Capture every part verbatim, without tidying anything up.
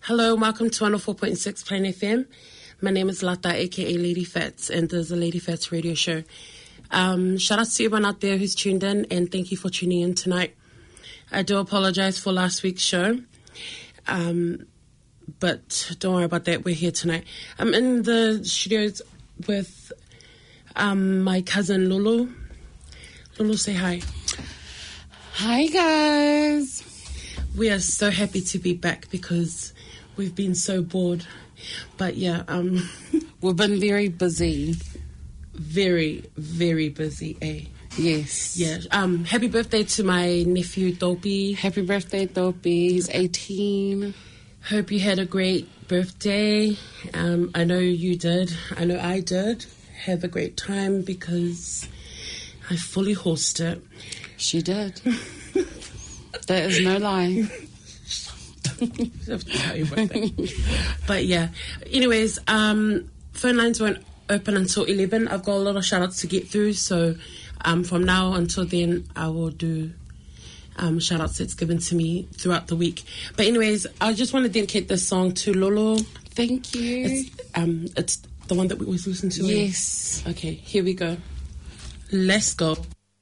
Hello, welcome to one oh four point six Plain F M. My name is Lata, aka Lady Fats, and there's a Lady Fats radio show. Um, shout out to everyone out there who's tuned in, and thank you for tuning in tonight. I do apologize for last week's show, um, but don't worry about that. We're here tonight. I'm in the studios with um, my cousin Lulu. Lulu, say hi. Hi, guys. We are so happy to be back because we've been so bored. But yeah, um, we've been very busy. Very, very busy, eh? Yes. Yeah. Um, happy birthday to my nephew, Dopey. Happy birthday, Dopey. He's eighteen. Hope you had a great birthday. Um, I know you did. I know I did. Have a great time because I fully horsed it. She did. That is no lie. But yeah. Anyways, um, phone lines won't open until eleven. I've got a lot of shout outs to get through, so um, from now until then I will do um, shout outs that's given to me throughout the week. But anyways, I just want to dedicate this song to Lolo. Thank you. It's, um, it's the one that we always listen to. Yes. Eh? Okay, here we go. Let's go.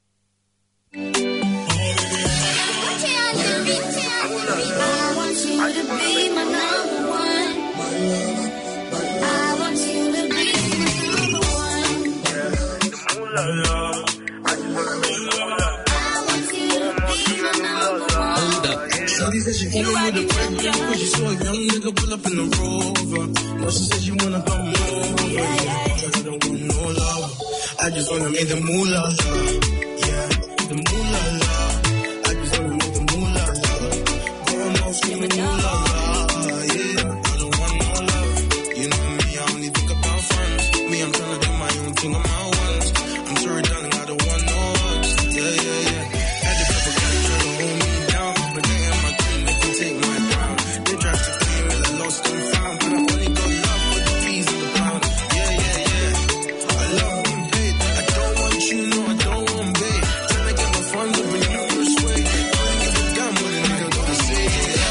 Shorty said she came with a pregnant cause she saw a young nigga pull up in the Rover. No, she said she wanna come over. Yeah, yeah. I don't want no love. I just wanna make the moolah. Yeah, the moolah. I just wanna make the moolah. Going out screaming moolah. Yeah, I don't want no love. You know me, I only think about friends. Me, I'm trying to do my own thing on my ones. I'm sorry, darling, I don't want no hugs. Yeah, yeah, yeah. Had a couple guys try to hold me down, but they ain't my team, they can take my crown. They tried to claim that I lost and found, but I only got love for the fees and the pound. Yeah, yeah, yeah. I love being paid. I don't want you, no, I don't want babe. Trying to get my funds up in your first way. Couldn't give a damn what a nigga gonna say.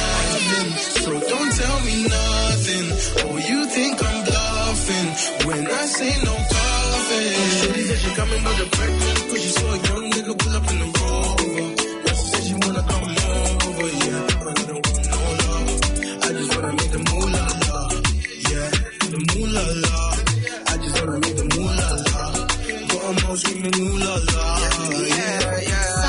Yeah, so don't tell me nothing. Oh, you think I'm bluffing when I say no coffee. Shorty said she coming with a pregnant cause she saw a young nigga pull up in the Rover. Yeah, she said she wanna come over, yeah, but I don't want no love. I just wanna make the moolah la. Yeah, the moolah la. I just wanna make the moolah la. Go on out screaming moolah la. Yeah, yeah.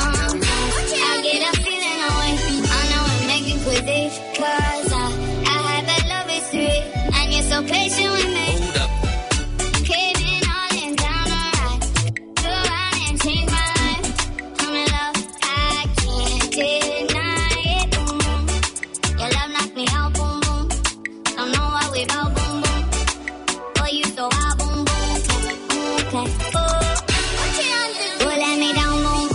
I get a feeling away. I know I'm making quizzy cause I, I had that love history and you're so patient with me. Hold up. Came in all in down alright. Go around and change my life. I'm in love, I can't deny it. Boom boom, your love knocked me out. Boom boom, don't know why we bout. Boom boom, boy you so hot. Boom boom, okay. Oh, boy let me down. Boom,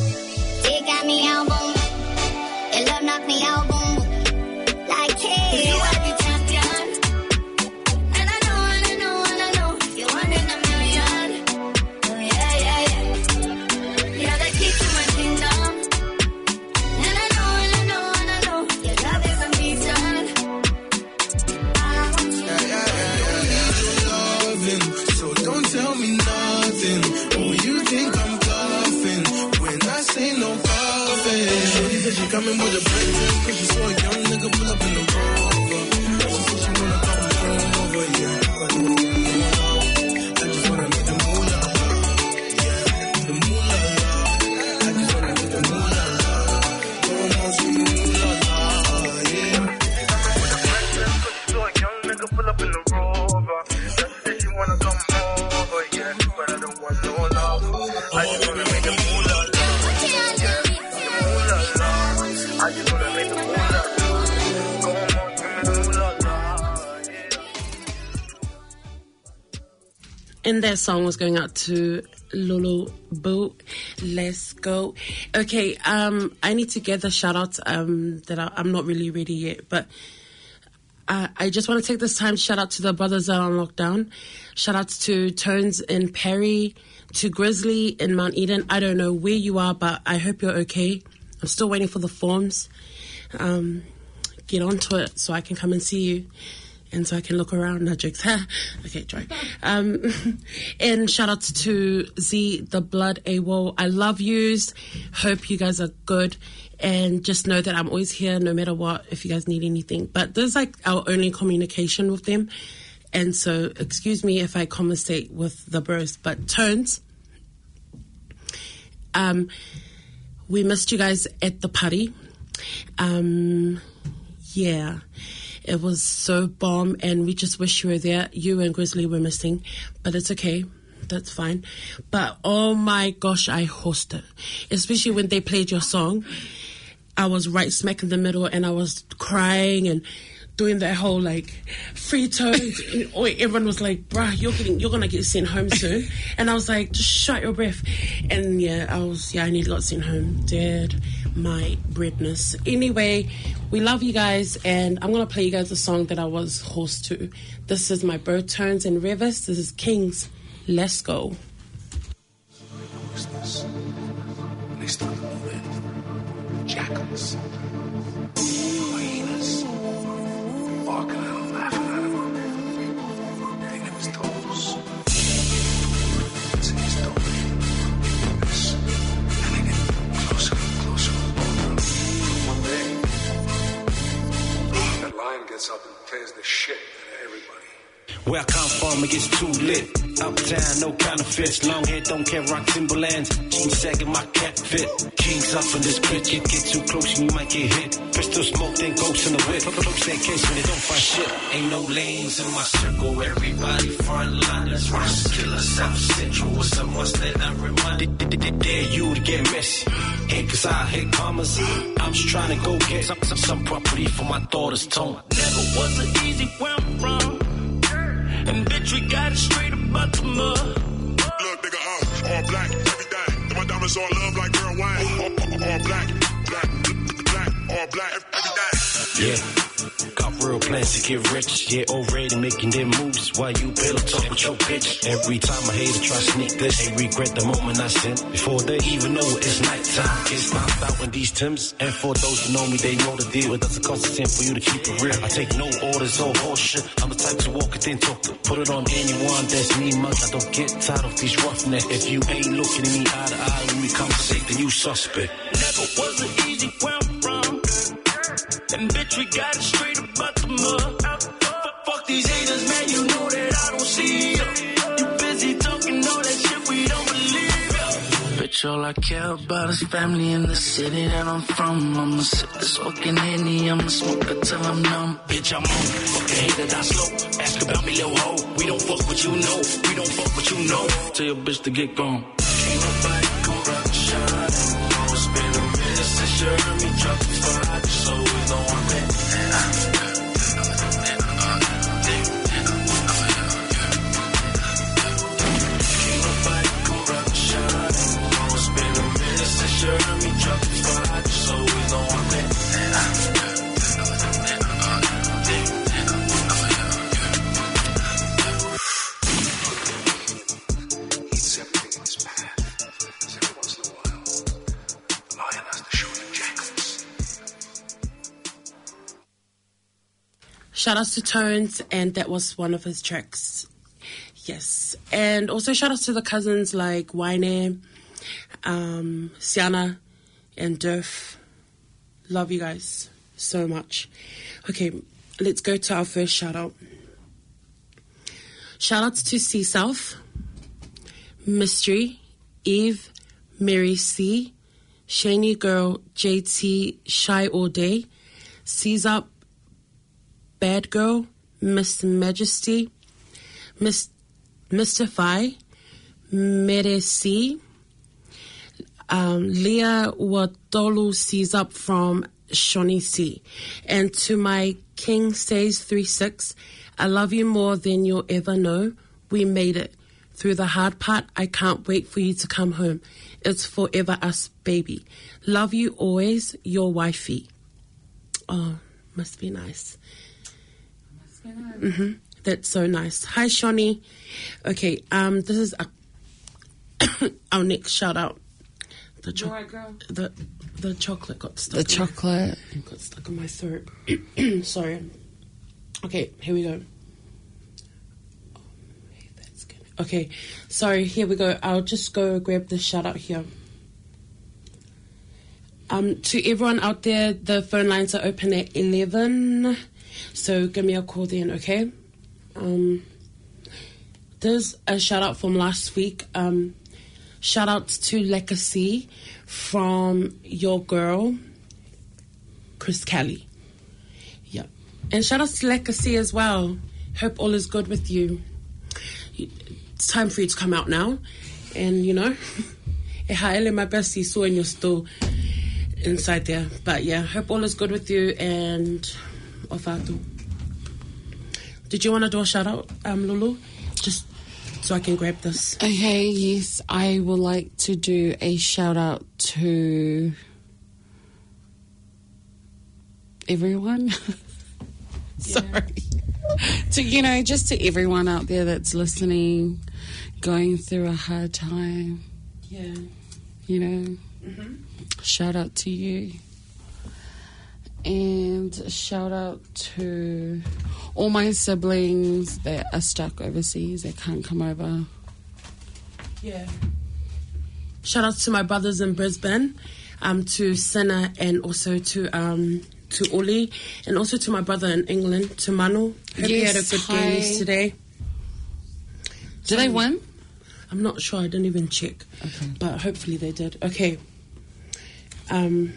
it got me out. Boom, your love knocked me out. Boom, like hey, you are the champion. And I know, and I know, and I know, you're one in a million. Oh yeah, yeah, yeah. You're the key to my kingdom. And I know, and I know, and I know, your love is a mission. I want you. Yeah, yeah, yeah, yeah. Loving, so don't tell me nothing. Oh, you think I'm bluffing when I say no coffee. Shorty said she coming with a pregnant cause she saw a young nigga pull up in the Rover. She said she wanna come over, yeah, but I don't want no love. I just wanna make the moolah la. Yeah, the moolah la. I just wanna make the moolah la. Go on out screaming moolah la. Yeah. Saw a young nigga pull up in the Rover. She said she wanna come over, yeah, but I don't want no love. I just wanna make the moolah la. Yeah, the moolah la. I just wanna make the moolah la. Go on out screaming moolah la. Yeah. And that song was going out to Lulu Boo. Let's go. Okay, um, I need to get the shout outs um, that I, I'm not really ready yet, but uh, I just want to take this time to shout out to the brothers that are on lockdown. Shout outs to Tones in Perry, to Grizzly in Mount Eden. I don't know where you are, but I hope you're okay. I'm still waiting for the forms. Um, get onto it so I can come and see you. And so I can look around. No jokes. Okay, joke. Um, and shout out to Z, the Blood AWOL. I love yous. Hope you guys are good. And just know that I'm always here no matter what if you guys need anything. But this is like our only communication with them. And so excuse me if I conversate with the bros. But Tones, um, we missed you guys at the party. Um, yeah. It was so bomb, and we just wish you were there. You and Grizzly were missing, but it's okay. That's fine. But oh my gosh, I hosted. Especially when they played your song. I was right smack in the middle, and I was crying and doing that whole like free tones. And everyone was like, bruh, you're getting, you're gonna get sent home soon. And I was like, just shut your breath. And yeah, I was, yeah, I nearly got sent home. Dead my breadness. Anyway, we love you guys, and I'm gonna play you guys a song that I was host to. This is my bro Tones and Revis. This is Kings. Let's go. They start moving. Jackals. Hyenas. Barking at them, laughing at them. They never toes. It's in his domain. Yes. And they get closer and closer. One day, that lion gets up and tears the shit out of everybody. Where I come from, it gets too lit. Uptown, no counterfeits. Long hair, don't care, rock Timberlands. Jeans sagging, my cap fit. Kings up in this bitch. Get, get too close and you might get hit. Pistol smoke, then ghosts in the whip. Close that case when they don't find shit. Ain't no lanes in my circle. Everybody frontliners. Rush killer, South Central. What's a must that I remind? Dare you to get messy. Ain't cause I hate commas. I'm just trying to go get some, some, some property for my daughter's tone. Never was an easy where I'm from. And bitch, we got it straight about the mud. Look, nigga, uh, all black, everything. And my diamonds all love like girl wine. All, all, all black, black, black, all black, everything. Yeah. Got real plans to get rich. Yeah, already making their moves while you pillow talk with your bitch. Every time I hate to try to sneak this, they regret the moment I sent. Before they even know it's nighttime, it's knocked out in these Timbs. And for those who know me, they know the deal. It doesn't cost a cent for you to keep it real. I take no orders or horseshit. I'm the type to walk it then talk to. Put it on anyone that's me, man. I don't get tired of these roughnecks. If you ain't looking at me eye to eye when we conversate, then you suspect. Never was an easy where I'm from. And bitch, we got it straight about the mud. Fuck, fuck these haters, man, you know that I don't see ya. You busy talking all that shit, we don't believe ya. Bitch, all I care about is family in the city that I'm from. I'ma sip this fucking Henny, I'ma smoke it till I'm numb. Bitch, I'm on, fuck a hater, die slow. Ask about me, little hoe. We don't fuck what you know, we don't fuck what you know. Tell your bitch to get gone. Ain't nobody gon' rock the shine. It's been a minute since you heard me drop the five, so we know I'm in. Ain't nobody gon' rock the shine. It's been a minute since you heard me drop the five, so we know I'm in. He's everything in his path. So every once in a while, the lion has to show the jackals. Shout outs to Tones, and that was one of his tracks. Yes. And also shout outs to the cousins like Waine, um, Siana, and Durf. Love you guys so much. Okay, let's go to our first shout out. Shout outs to C South, Mystery, Eve, Mary C, Shani Girl, J T, Shy All Day, Caesar, Bad Girl, Miss Majesty, Miss Mystify, Meresi, um, Leah Wadolu sees up from Shawnee C. And to my King Says three six, I love you more than you'll ever know. We made it. Through the hard part, I can't wait for you to come home. It's forever us, baby. Love you always, your wifey. Oh, must be nice. Must be nice. Mm-hmm. That's so nice. Hi, Shawnee. Okay, um, this is a our next shout out. The, cho- right, girl. the the chocolate got stuck. The in chocolate. My, got stuck in my throat. Sorry. Okay, here we go. Okay, sorry, here we go. I'll just go grab the shout out here. Um, to everyone out there, the phone lines are open at eleven. So give me a call then, okay? Um, there's a shout out from last week. Um, shout outs to Legacy from your girl, Chris Kelly. Yeah. And shout outs to Legacy as well. Hope all is good with you. It's time for you to come out now. And, you know, e haele my bestie so and you're still inside there. But yeah, hope all is good with you and ofatu. Did you want to do a shout out, um, Lulu? Just so I can grab this. Okay, yes, I would like to do a shout out to everyone. Sorry. To, you know, just to everyone out there that's listening, going through a hard time. Yeah. You know, Mm-hmm. shout out to you. And shout out to all my siblings that are stuck overseas, that can't come over. Yeah. Shout out to my brothers in Brisbane, um, to Senna and also to um to Oli, and also to my brother in England, to Manu. Hope he had a Yes, good hi. game yesterday. Did they win? I'm not sure. I didn't even check. Okay. But hopefully they did. Okay. Um.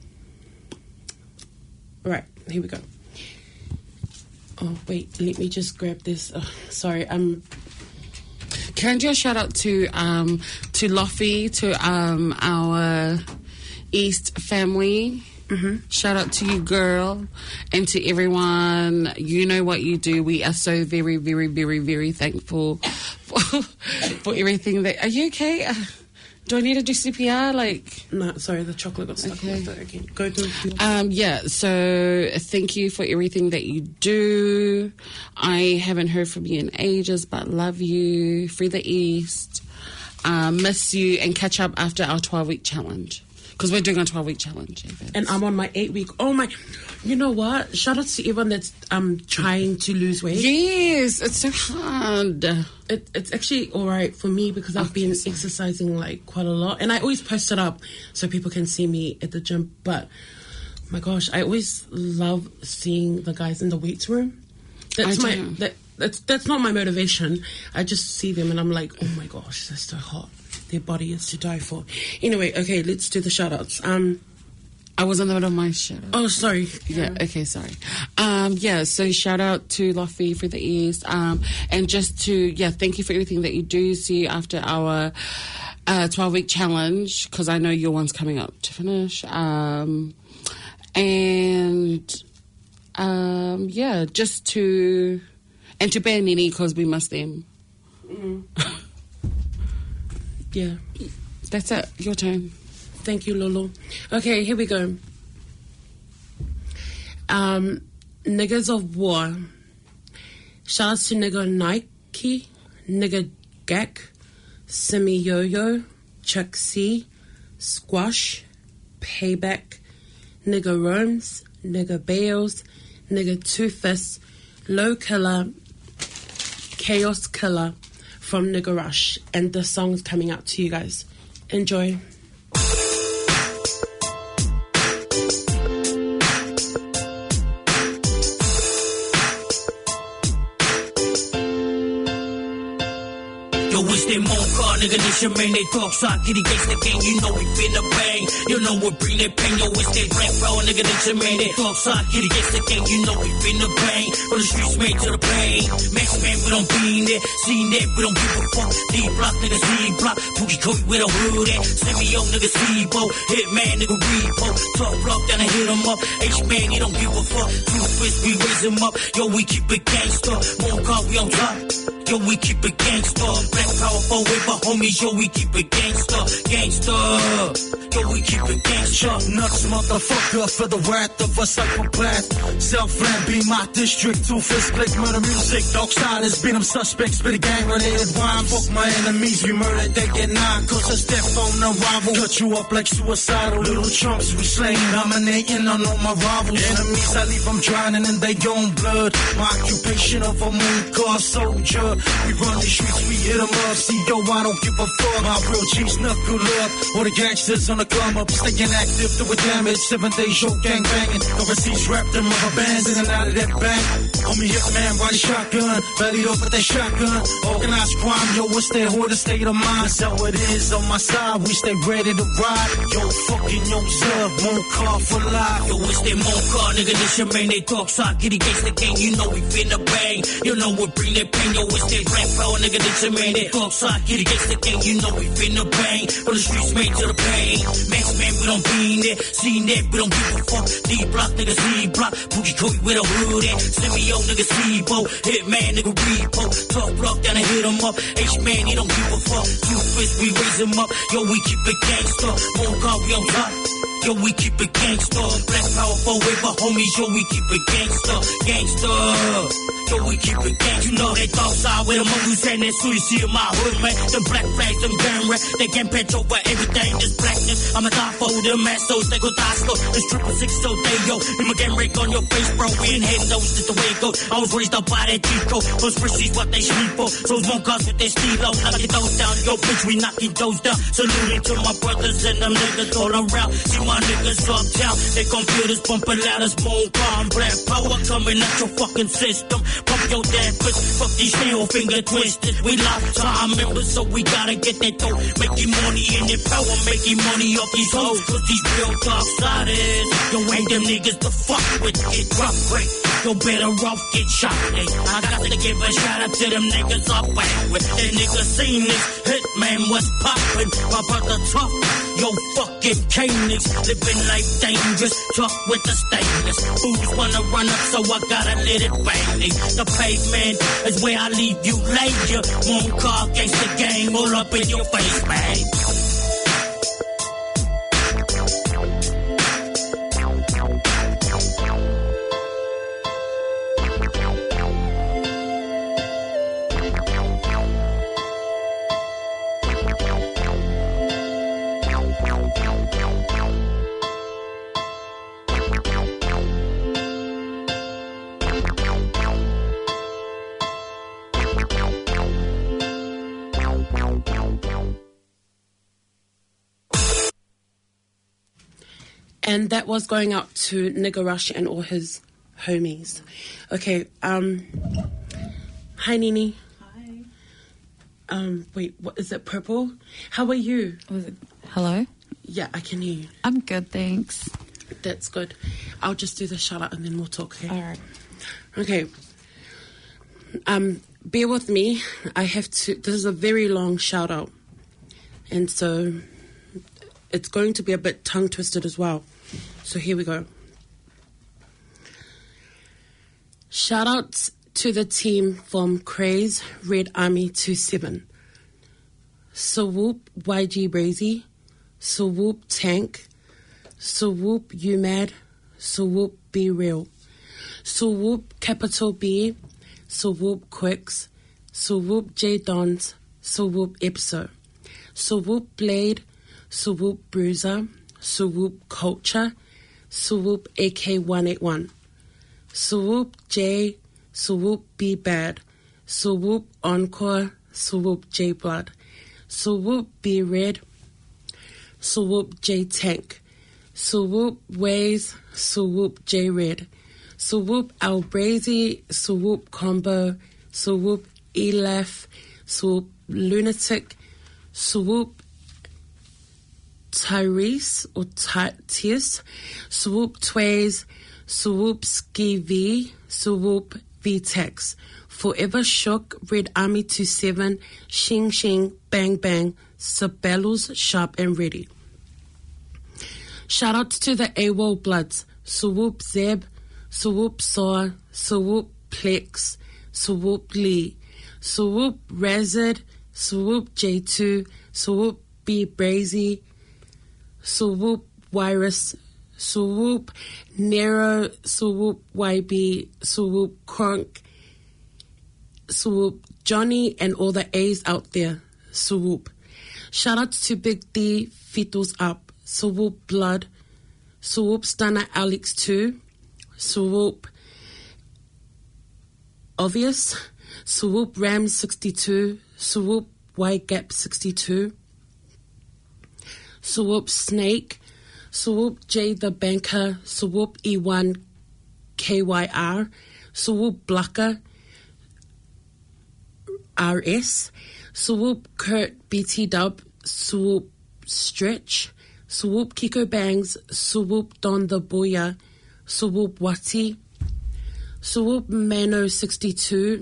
Right. Here we go. Oh, wait. Let me just grab this. Oh, sorry. Um. Can I do a shout out to um to Lofi, to um our East family? Mm-hmm. Shout out to you, girl, and to everyone. You know what you do. We are so very, very, very, very thankful for, for everything that. Are you okay? Uh, do I need to do C P R? Like, No, sorry. The chocolate got stuck in my Okay. throat again. Go through. um, yeah. So thank you for everything that you do. I haven't heard from you in ages, but love you. Free the East. Um, miss you and catch up after our twelve week challenge. Because we're doing a twelve week challenge. David. And I'm on my eight week. Oh my! You know what? Shout out to everyone that's um trying to lose weight. Yes, it's so hard. It, it's actually all right for me because I've Okay, been so- exercising like quite a lot, and I always post it up so people can see me at the gym. But my gosh, I always love seeing the guys in the weights room. That's I my do. that that's that's not my motivation. I just see them and I'm like, oh my gosh, they're so hot. Their body is to die for. Anyway, okay, let's do the shout outs. Um, I was in the middle of my shout out. oh, sorry. Yeah, okay, sorry. Um, yeah, so shout out to Lofi for the East. Um, and just to, yeah, thank you for everything that you do. See you after our uh, twelve week challenge, because I know your one's coming up to finish. Um, and, um, yeah, just to, and to Bear Nini, because we miss them. Yeah. That's it. Your turn. Thank you, Lolo. Okay, here we go. Um, Niggas of War. Shout out to Nigga Nike, Nigga Gak, Simi Yo-Yo, Chuck C, Squash, Payback, Nigga Roams, Nigga Bales, Nigga Two-Fist, Low Killer, Chaos Killer from Nigga Rush. And the song's coming out to you guys. Enjoy. Yo, it's that more car, nigga, this your man, they talk shot, kitty gates the game, you know we finna bang. You know we bring that pain, yo, it's that rap power, nigga, this your man, they talk shot, kitty gates the game, you know we finna bang. From the streets made to the pain, Max man, we don't be in there, seen that, we don't give a fuck. D block, nigga, C block, Pookie Cody with a hood at, send me yo, nigga, C-Bo, hit man, nigga, repo, talk block, then I hit him up, H-man, he don't give a fuck, two fists, we raise him up, yo, we keep it gangsta, more car, we on top. Yo, we keep it gangsta. Black power forever, homies. Yo, we keep it gangsta. Gangsta. Yo, we keep it gangsta. Nuts, motherfucker, for the wrath of a psychopath. Self-land be my district. Two fist click, murder music. Dog siders, beat them suspects. Spit a gang-related rhyme. Fuck my enemies, we murder, they get nine. Cause it's death on arrival. Cut you up like suicidal. Little chumps, we slain. Dominating on all my rivals. Enemies, I leave them drowning in their own blood. My occupation of a moon car soldier. We run the streets, we hit them up. See, yo, I don't give a fuck. My real G's knuckle up. All the gangsters on the come up. Staying active, doing damage. Seven days, show gang banging. Overseas, wrapped in rubber bands. In and out of that bank. Homie, hit man, ride a shotgun. Belly up with that shotgun. Organized crime, yo, what's that whore the state of mind? That's how it is on my side. We stay ready to ride. Yo, fucking yo, sub. Moon car for life. Yo, it's that moon car, nigga. This your man, they talk side. Get against the gang, you know we finna bang. You know we bring that pain. Yo, it's that black power, nigga. This your man, they talk side. Get against the gang, you know we finna bang. From the streets, made to the pain. Max man, we don't be in there. Seen that, we don't give a fuck. D block, nigga, C block. Boogie Cody with a hood in. Send me yo, nigga, C-Bo. Hit man, nigga, repo. Talk block down and hit him up. H-man, he don't give a fuck. Two fists, we raise him up. Yo, we keep it gangsta. Moon car, we on top. Yo, we keep it gangsta. Black power forever, homies. Yo, we keep it gangsta. Gangsta. Yo, we keep it gangsta. You know that dog side with a mongoose and that suit you see in my hood, man. Them black flags, them gun rats. They can patch over everything. This blackness, I'm a die for them assholes. They go die slow. It's triple six, so they yo. You my game break on your face, bro. We ain't heading those, just the way it goes. I was raised up by that G-Co. Those Frisbees, what they sleep for. So it's one cars with their stilo. Knocking those down. Yo, bitch, we knocking those down. Saluting to my brothers and them niggas all around. See my niggas uptown. They gon' feel this bumpin' loud as moon car. I'm black power coming at your fucking system. Pump your damn fist. Fuck these nail finger twisted. We lifetime members, so we gotta get that dough. Making money in the power. Making money off these hoes. Cause these real dark siders. Yo, ain't them niggas to fuck with. Get drop quick. Yo, better off get shot. Hey, I got to give a shout out to them niggas up back with. That niggas seen this. Hitman was poppin'. My brother tough. Yo, fucking K-Nix. Living life dangerous. Tough with the stainless. Fools wanna run up, so I gotta let it bang. The pavement is where I leave you later. Moon car, gangsta gang, all up in your face, man. And that was going out to Nigga Rush and all his homies. Okay, um, hi Nini. Hi. Um, wait, what is it, Purple? How are you? Was it, hello? Yeah, I can hear you. I'm good, thanks. That's good. I'll just do the shout out and then we'll talk, okay? All right. Okay. Um, bear with me. I have to, this is a very long shout out. And so it's going to be a bit tongue twisted as well. So here we go. Shout outs to the team from Craze Red Army twenty-seven. Swoop Y G Brazy. Swoop Tank. Swoop You Mad. Swoop Be Real. Swoop Capital B. Swoop Quicks. Swoop J Dons. Swoop Epso. Swoop Blade. Swoop Bruiser. Swoop Culture. Swoop A K one eighty-one. Swoop J. Swoop Be Bad. Swoop Encore. Swoop J Blood. Swoop Be Red. Swoop J Tank. Swoop Ways. Swoop J Red. Swoop Al Brazy. Swoop Combo. Swoop Elaf. Swoop Lunatic. Swoop Tyrese or Tius, Swoop Tways, Swoop Ski V, Swoop V-Tex, Forever Shook, Red Army twenty-seven, Shing Shing, Bang Bang, Sabellos, Sharp and Ready. Shout out to the AWOL Bloods, Swoop Zeb, Swoop Saw, Swoop Plex, Swoop Lee, Swoop Razid, Swoop J two, Swoop B Brazy, Swoop Virus, Swoop Nero, Swoop Y B, Swoop Kronk, Swoop Johnny, and all the A's out there. Swoop. Shout out to Big D, Fitals Up, Swoop Blood, Swoop Stunner Alex two, Swoop Obvious, Swoop Ram sixty-two, Swoop Y Gap sixty-two, Swoop Snake, Swoop J the Banker, Swoop E one K Y R, Swoop Blocker R S, Swoop Kurt B T Dub, Swoop Stretch, Swoop Kiko Bangs, Swoop Don the Boya, Swoop Wati, Swoop Mano sixty-two,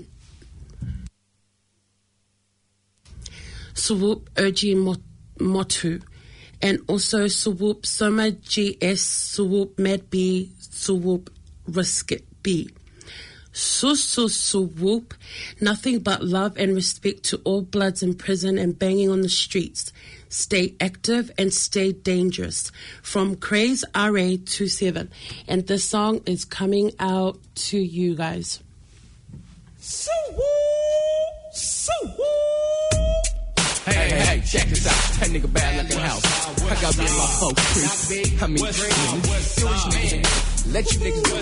Swoop Urgi Mot- Motu, and also Swoop Soma G S, Swoop Mad B, Swoop Risket B. So, so, swoop. Nothing but love and respect to all bloods in prison and banging on the streets. Stay active and stay dangerous. From Craze R A twenty-seven. And this song is coming out to you guys. So woo, so woo. Hey, hey, hey, check this out. That nigga bad like a house. I got me and my folks creep. I mean, let you niggas go.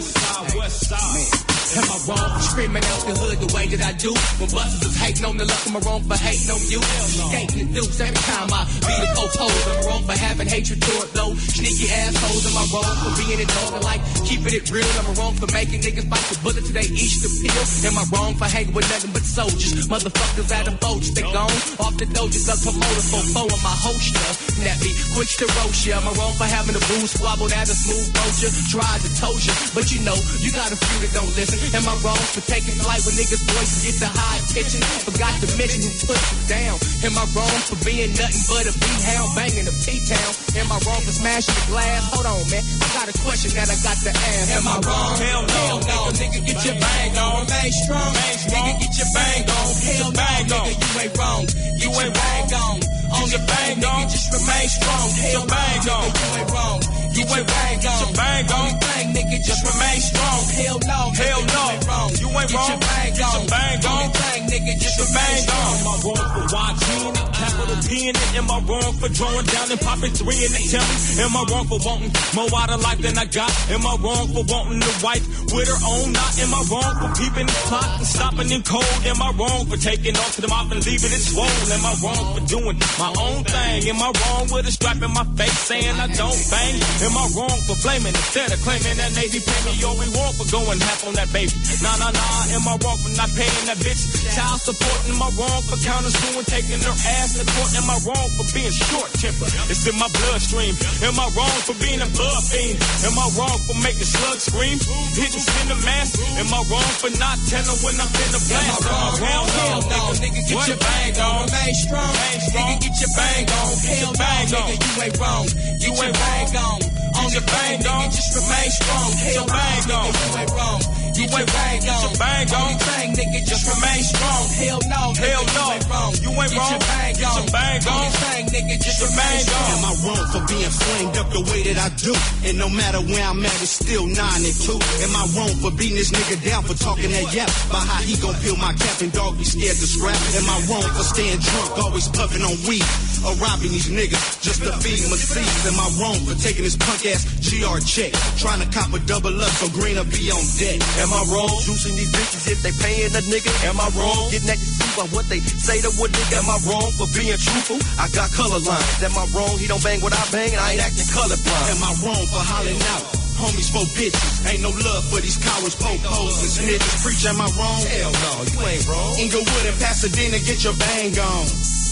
Man. Am I wrong for screaming out the hood the way that I do? When busters is hating on the luck, am I wrong for hating on you? Skating the deuce every time I beat a post holes. Am I wrong for having hatred toward those sneaky assholes? Am I wrong for being a dog and like keeping it real? Am I wrong for making niggas bite the bullet till they eat the pill? Am I wrong for hanging with nothing but soldiers? Motherfuckers out of boats, they gone off the doges up promoter for four of my holster. That be quick to roast ya. Am I wrong for having a bruise squabbled at a smooth vulture? Tried to told ya, but you know, you got a few that don't listen. Am I wrong for taking flight when niggas' voices get to high pitching? Forgot to mention who put it down. Am I wrong for being nothing but a B-hound banging up T-town? Am I wrong for smashing the glass? Hold on, man. I got a question that I got to ask. Am I wrong? Hell no. Hell no. Nigga, get your bang on. Remain strong. Nigga, get your bang on. Hell no. Nigga, you ain't wrong. You ain't bang on. On your bang on. Just remain strong. Hell no. Nigga, you ain't wrong. You ain't bang on. Bang on. Bang, nigga, just remain strong. Hell no. Hell no. You ain't wrong. Get your bang on. Bang, nigga, just remain strong. Am I wrong for watching it? Capital P in it. Am I wrong for drawing down and popping three in the telly? Am I wrong for wanting more out of life than I got? Am I wrong for wanting a wife with her own knot? Am I wrong for peeping the plot and stopping in cold? Am I wrong for taking off to the mouth and leaving it swollen? Am I wrong for doing my own thing? Am I wrong with a strap in my face saying I don't bang? Am I wrong for blaming instead of claiming that Navy pay me? Or we wrong for going half on that baby? Nah, nah, nah. Am I wrong for not paying that bitch child support? Am I wrong for countersuing, taking her ass to court? Am I wrong for being short-tempered? It's in my bloodstream. Am I wrong for being a blood fiend? Am I wrong for making slugs scream? Hitting center mass? Am I wrong for not telling when I'm in the blast? Am I wrong? Hell no. Nigga, get your bang on. Remain strong. Nigga, get your bang on. Hell no. Nigga, you ain't wrong. You ain't bang on. On your bang on. Just remain strong. Hell no. Nigga, you ain't wrong. You ain't bang on. Bang on. Bang, nigga, just remain strong. Hell no. Hell no. You ain't wrong. You ain't wrong. Get your bang on. Bang, nigga, just remain strong. Am I wrong for being flamed up the way that I do? And no matter where I'm at, it's still nine and two. Am I wrong for beating this nigga down for talking that yap about how he gon' peel my cap and dog be scared to scrap? Am I wrong for staying drunk, always puffing on weed, or robbing these niggas just to feed my seeds? Am I wrong for taking this punk ass G R check, trying to cop a double up so greener be on deck? Am I wrong juicing these bitches if they paying a nigga? Am I wrong getting that see by what they say to what nigga? Am I wrong for being truthful? I got color lines. Am I wrong? He don't bang what I bang and I ain't acting colorblind. Am I wrong for hollering out homies for bitches? Ain't no love for these cowards, po-pos, and snitches. Preach, am I wrong? Hell no, you ain't wrong. Inglewood and Pasadena, get your bang on.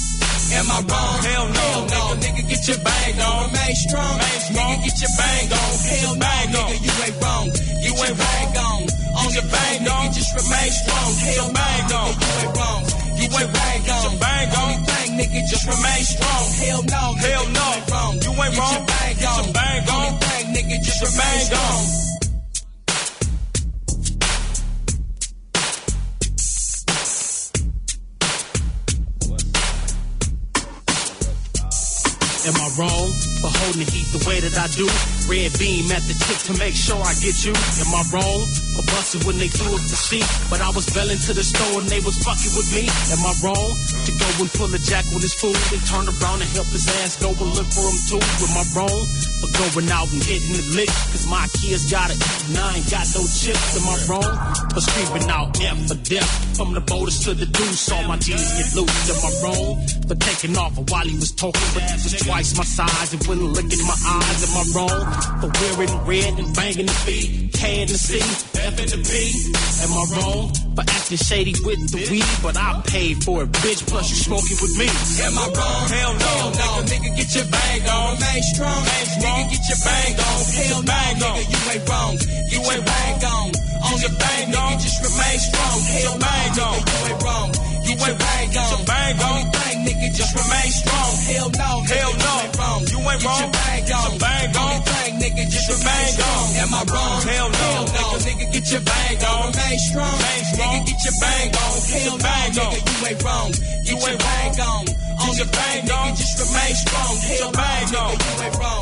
Am I wrong? Hell no. Hell no. Nigga, get your bang on. Remain strong. Nigga, get your bang on. Hell no. Nigga, you ain't wrong. You ain't bang on. On your bang on. Just remain strong. Hell no. Nigga, you ain't wrong. You ain't bang on. Bang on. Bang, nigga, just remain strong. Hell no. Hell no. You ain't wrong. Get your bang on. Bang, nigga, just remain strong. Am I wrong for holding the heat the way that I do? Red beam at the tip to make sure I get you. Am I wrong for busting when they threw up the seat? But I was belling to the store and they was fucking with me. Am I wrong to go and pull a jack on his food and turn around and help his ass go and look for him too? Am I wrong for going out and hitting the lick? Cause my kids gotta eat and I ain't got no chips. Am I wrong for screaming out F for death? From the boulders to the deuce, saw my jeans get loose. Am I wrong for taking off while he was talking? But he was twice my size and wouldn't look in my eyes. Am I wrong for wearing red and banging the B? K in the C, F in the B. Am I wrong for acting shady with the weed? But I paid for it, bitch, plus you smoking with me. Am I wrong? Hell no. Hell no. Nigga, get your bang on. Remain strong. Nigga, get your bang on. Hell no. Nigga, you ain't wrong. You ain't bang on. On your bang on. Nigga, just remain strong. Hell no. Nigga, you ain't wrong. You ain't bang on. Bang on. Only thing, nigga, just remain strong. Hell no. Hell no. You ain't wrong. You ain't wrong. Get your bang on. Bang on. Only thing, nigga, just remain strong. Am I wrong? Hell no. Nigga, nigga, get your bang on. Remain strong. Nigga, get your bang on. Hell no. Nigga, you ain't wrong. You ain't bang on. On your bang on. Nigga, just remain strong. Hell no. Nigga, you ain't wrong.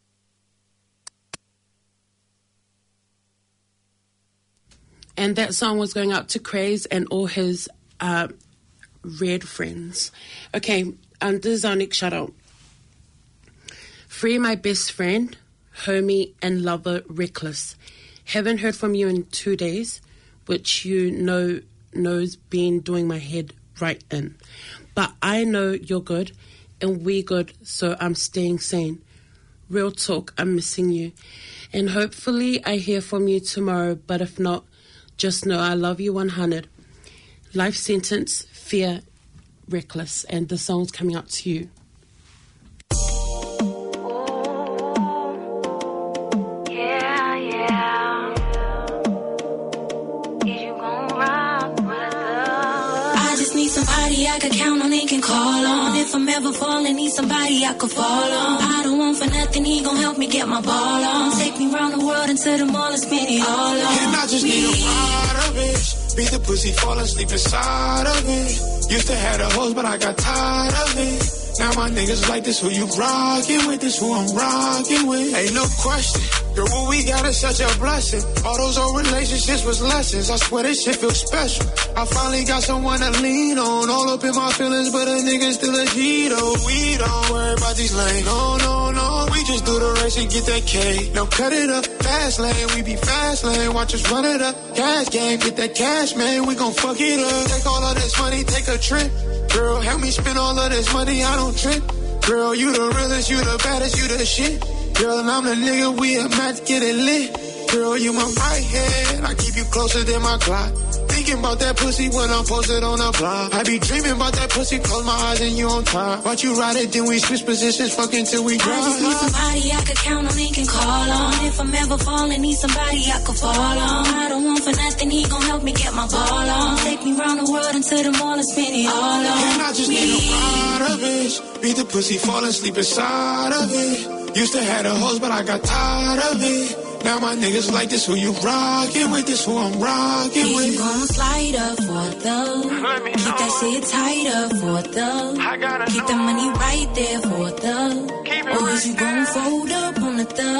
And that song was going out to Craze and all his uh, red friends. Okay, um, this is our next shout out. Free my best friend, homie and lover, Reckless. Haven't heard from you in two days, which you know knows been doing my head right in. But I know you're good and we good, so I'm staying sane. Real talk, I'm missing you. And hopefully I hear from you tomorrow, but if not, just know I love you one hundred. Life sentence, Fear, Reckless. And the song's coming out to you. Yeah, yeah. Is you gon' rock with us? I just need somebody I could count on and can call on. If I'm ever falling, need somebody I could fall on. I don't want for nothing, he gon' help me get my ball on. Take me round the world until the mall and spend it all on. And I just need a ride of it. Beat the pussy, fall asleep inside of it. Used to have the hoes, but I got tired of it. Now my niggas like this, who you rockin' with, this who I'm rockin' with. Ain't no question, girl, what we got is such a blessing. All those old relationships was lessons, I swear this shit feels special. I finally got someone to lean on, all up in my feelings, but a nigga still a G though. We don't worry about these lanes, no, no, no. We just do the race and get that K. Now cut it up, fast lane, we be fast lane. Watch us run it up, cash game, get that cash, man. We gon' fuck it up. Take all of this money, take a trip. Girl, help me spend all of this money, I don't trip. Girl, you the realest, you the baddest, you the shit. Girl, and I'm the nigga, we a match, get it lit. Girl, you my right hand, I keep you closer than my clock. Thinking about that pussy when I'm posted on the block. I be dreaming about that pussy, close my eyes and you on top. Watch you ride it, then we switch positions, fucking till we drop. I just need somebody I could count on and can call on. If I'm ever falling, need somebody I could fall on. I don't want for nothing, he gon' help me get my ball on. Take me round the world until the mall and spend it all on. And I just need a ride of it. Beat the pussy, fall asleep inside of it. Used to have the hoes, but I got tired of it. Now my niggas like this, who you rockin' with, this who I'm rockin' with. You gon' slide up for the keep that shit tight up for the keep the money right there for the or is you gon' fold up on the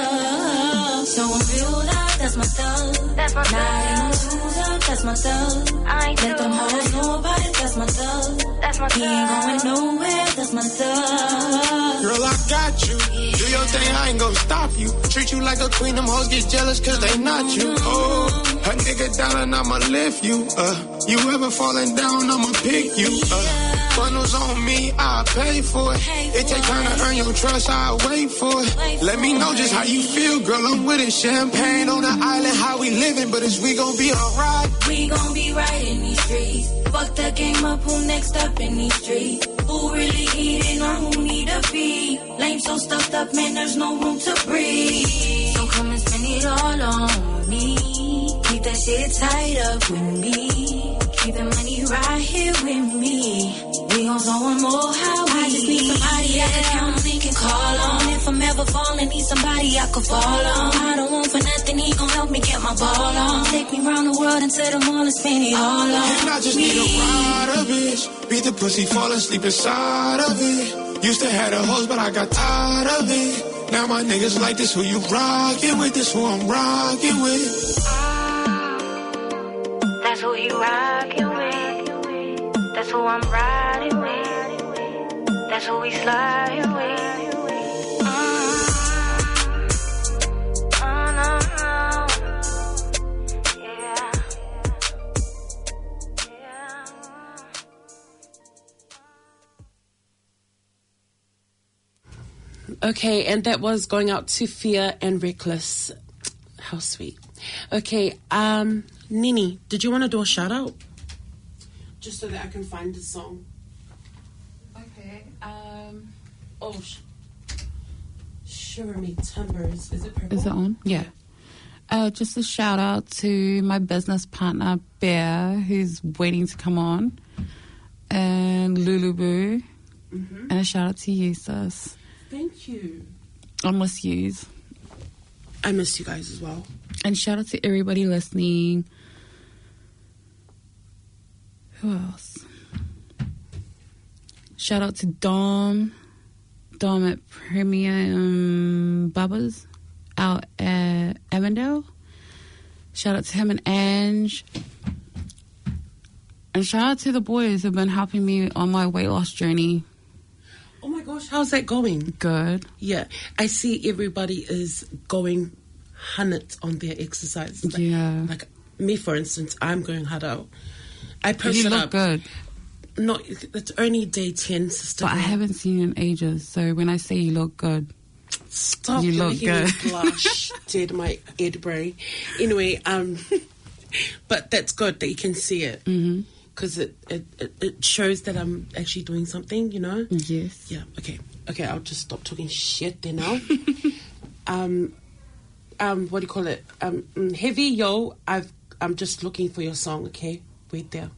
thug? So I'm real loud, that's my thug. That's my thug. Now ain't no shoes up, that's my thug. I ain't let them hoes know about it, that's my thug. That's my thug. He ain't going nowhere, that's my thug. Girl, I got you. Do your thing, I ain't gon' stop you. Treat you like a queen, them hoes get jealous cause they not you. Oh, a nigga down and I'ma lift you. Uh, you ever falling down, I'ma pick you. Uh, bundles on me, I'll pay for it. It take time to earn your trust, I'll wait for it. Let me know just how you feel, girl, I'm with it. Champagne on the island, how we living, but is we gon' be alright? We gon' be right in these streets. Fuck the game up, who next up in these streets? Who really eating or who need a feed? Lame so stuffed up, man, there's no room to breathe. So come and spend it all on me. Keep that shit tied up with me. Keep the money right here with me. We gon' someone more how we I just need somebody I can count on and can call on. If I'm ever falling, need somebody I could fall on. I don't want for nothing, he gon' help me get my ball on. Take me round the world until the mall and spend it all on And I just me. need a rider, bitch. Beat the pussy, fall asleep inside of it. Used to have the hoes, but I got tired of it. Now my niggas like this, who you rockin' with? This who I'm rockin' with. That's who you rockin' with. That's who I'm riding with. That's who we sliding with. Mm. Oh, no, no. Yeah. Okay, and that was going out to Fear and Reckless. How sweet. Okay, um, Nini, did you want to do a shout out? Just so that I can find the song. Okay. Um. Oh, sh- Shiver Me Timbers. Is it purple? Is it on? Yeah. Uh, just a shout out to my business partner Bear, who's waiting to come on, and Lulu Boo, Mm-hmm. and a shout out to you, sis. Thank you. I miss yous. I miss you guys as well. And shout out to everybody listening. Who else? Shout out to Dom. Dom at Premium Bubbas out at Avondale. Shout out to him and Ange. And shout out to the boys who've been helping me on my weight loss journey. Oh my gosh, how's that going? Good. Yeah, I see everybody is going hundreds on their exercise. Like, Yeah. Like me, for instance, I'm going hard out. I But posted you look up. good. No, it's only day ten, sister. But I haven't seen you in ages, so when I say you look good, Stop. you you're look making me good. blush. Did my Ed brain. Anyway, um, but that's good that you can see it. Mm-hmm. Because it, it, it, it shows that I'm actually doing something, you know? Yes. Yeah, okay. Okay, I'll just stop talking shit there now. um, um, what do you call it? Um, mm, Heavy, yo, I've, I'm just looking for your song, okay? Wait there.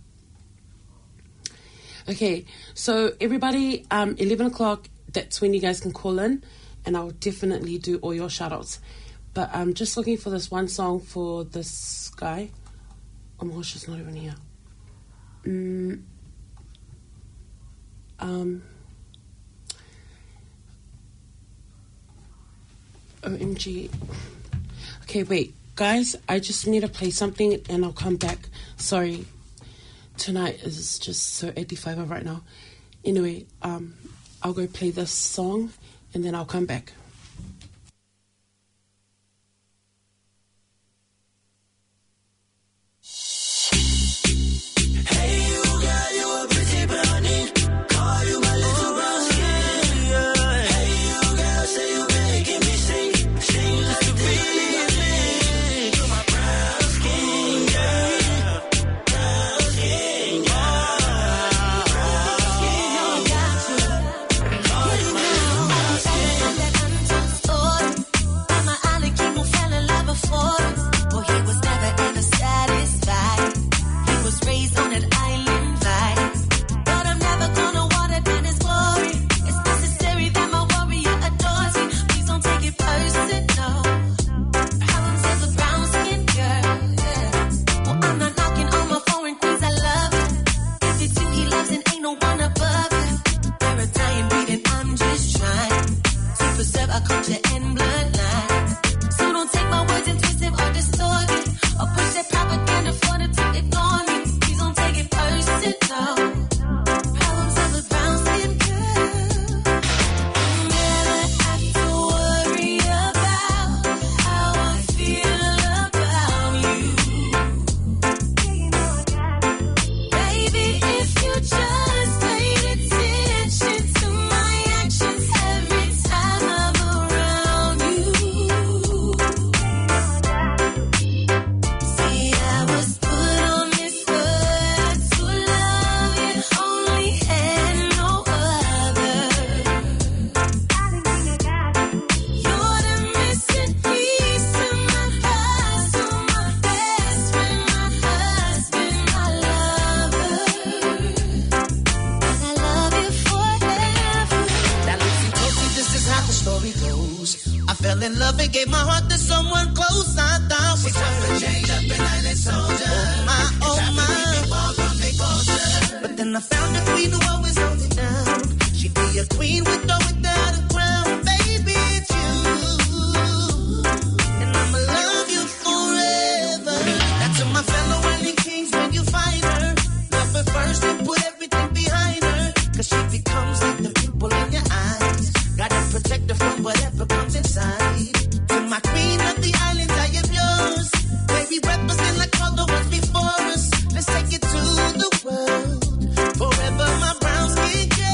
Okay, so everybody, um, eleven o'clock, that's when you guys can call in, and I'll definitely do all your shout-outs. But I'm just looking for this one song for this guy. Oh my gosh, it's not even here. Mm, um, O M G. Okay, wait. Guys, I just need to play something and I'll come back. Sorry. Tonight is just so eighty-five right now. Anyway, um, I'll go play this song and then I'll come back. That and love and gave my heart to someone close. I thought was her. Chained up an island soldier. Oh my, oh my. But then I found a queen who always holds it down. She'd be a queen with or without a crown. Baby, it's you. And I'ma love you forever. That's to my fellow island kings when you find her. Love her first and put everything behind her. Cause she becomes like the pupil in your eyes. Gotta protect her from whatever comes inside. To my queen of the islands, I am yours. Baby, represent like all the ones before us. Let's take it to the world. Forever my brown skin girl.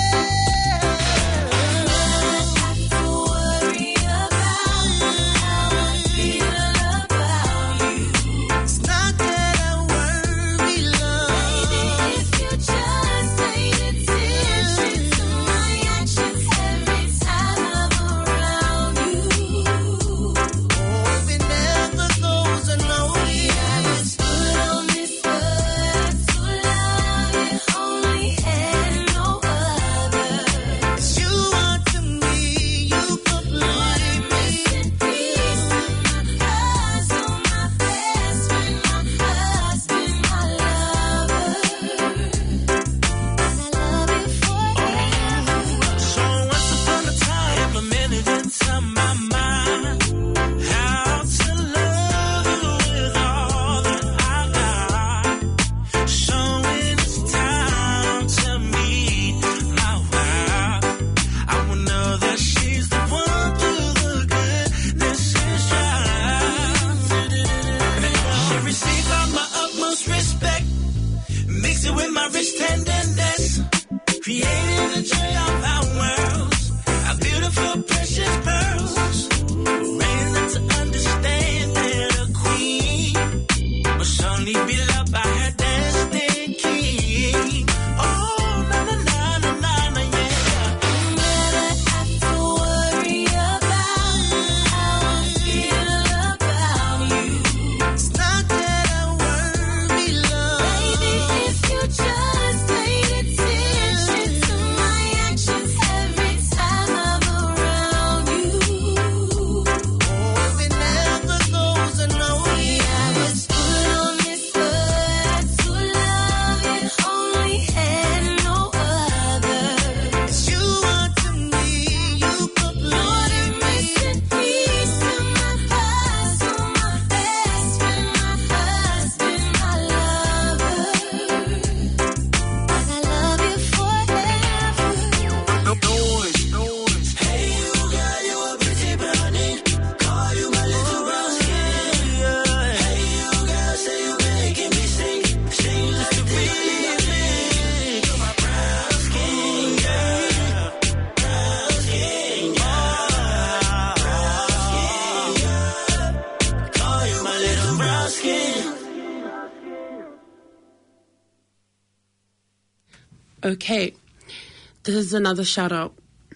Okay, this is another shout out.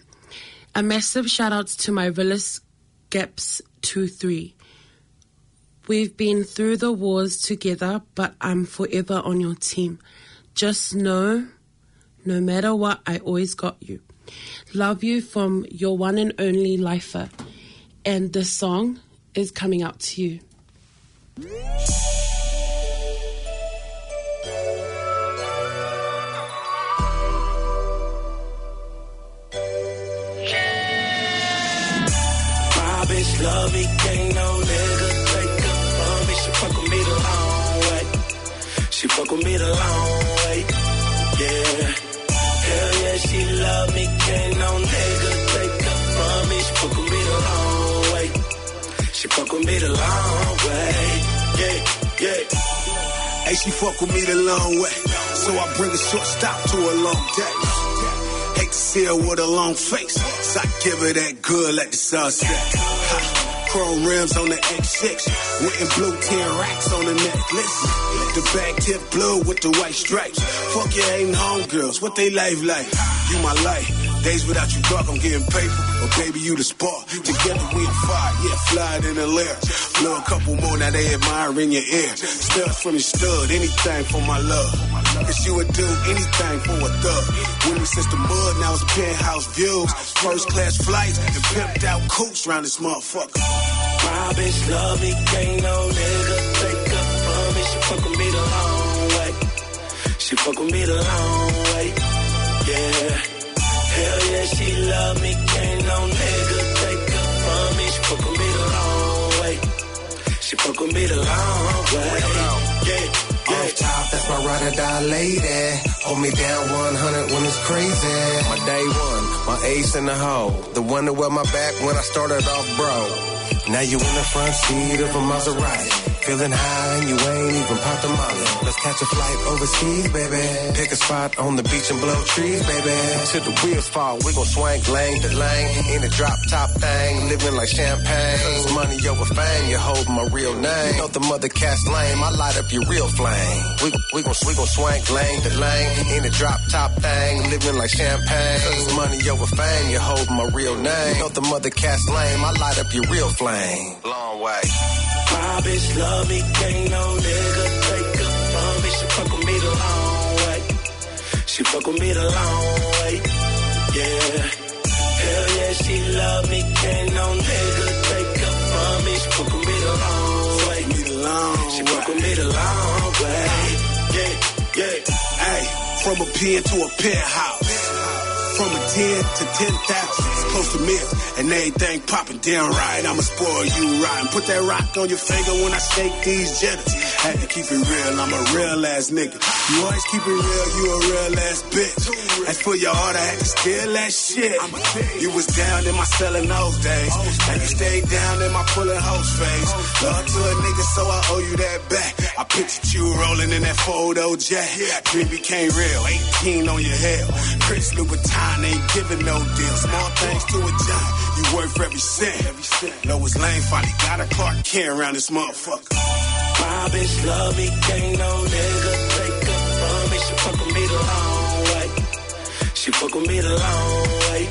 A massive shout out to my Willis Gaps two three. We've been through the wars together, but I'm forever on your team. Just know, no matter what, I always got you. Love you from your one and only lifer. And this song is coming out to you. Bitch love me, can't no nigga take up for me. She fuck with me the long way. She fuck with me the long way. Yeah. Hell yeah, she love me, can't no nigga take up for me. She fuck with me the long way. She fuck with me the long way. Yeah, yeah. Hey, she fuck with me the long way. So I bring a short stop to a long day. Hate to see her with a long face, so I give her that good like the sunset. Ha, chrome rims on the X six, went in blue ten racks on the necklace. The back tip blue with the white stripes. Fuck your hating homegirls, what they life like? You my life, days without you dark, I'm getting paper. But baby, you the spark, together we on fire, yeah, fly it in the air. Blow a couple more, now they admire in your ear. Studs from your stud, anything for my love. Cause you would do anything for a thug. With me since the mud, now it's penthouse views. First class flights and pimped out coops round this motherfucker. My bitch love me, can't no nigga take up from me. She fuck with me the long way. She fuck with me the long way. Yeah. Hell yeah, she love me, can't no nigga take up from me. She fuck with me the long way. She fuck with me the long way. Yeah. Off top, that's my ride or die lady. Hold me down one hundred when it's crazy. My day one, my ace in the hole. The one that wear my back when I started off broke. Now you in the front seat of a Maserati. Feeling high and you ain't even popped a molly. Let's catch a flight overseas, baby. Pick a spot on the beach and blow trees, baby. Till the wheels fall, we gon' swing lane to lane. In a drop top thing, living like champagne. Cause money over fame, you hold my real name. You know the mother cast lame, I light up your real flame. We, we gon' we gon' swing lane to lane. In a drop top thing, living like champagne. Cause money over fame, you hold my real name. You know the mother cast lame, I light up your real flame. Long way. My bitch love me, can't no nigga take up from me. She fuck with me the long way. She fuck with me the long way. Yeah. Hell yeah, she love me, can't no nigga take up from me. She fuck with me the long way. She fuck with me the long way. Yeah, yeah. Hey, from a pen to a penthouse. From a ten to ten thousand, it's close to mil, and everything popping down right. I'ma spoil you right and put that rock on your finger when I shake these jitters. Had to keep it real, I'm a real ass nigga. You always keep it real, you a real ass bitch. As for your heart, I had to steal that shit. You was down in my cell in those days, and you stayed down in my pulling host phase. Love to a nigga, so I owe you that back. I pictured you rolling in that photo jack. Dream became real, eighteen on your hell. Chris Louboutin ain't giving no deal. Small things to a giant, you worth every cent. Lois Lane finally got a Clark Kent around this motherfucker. My bitch love me, can't no nigga take up from me. She fuck with me the long way. She fuck with me the long way.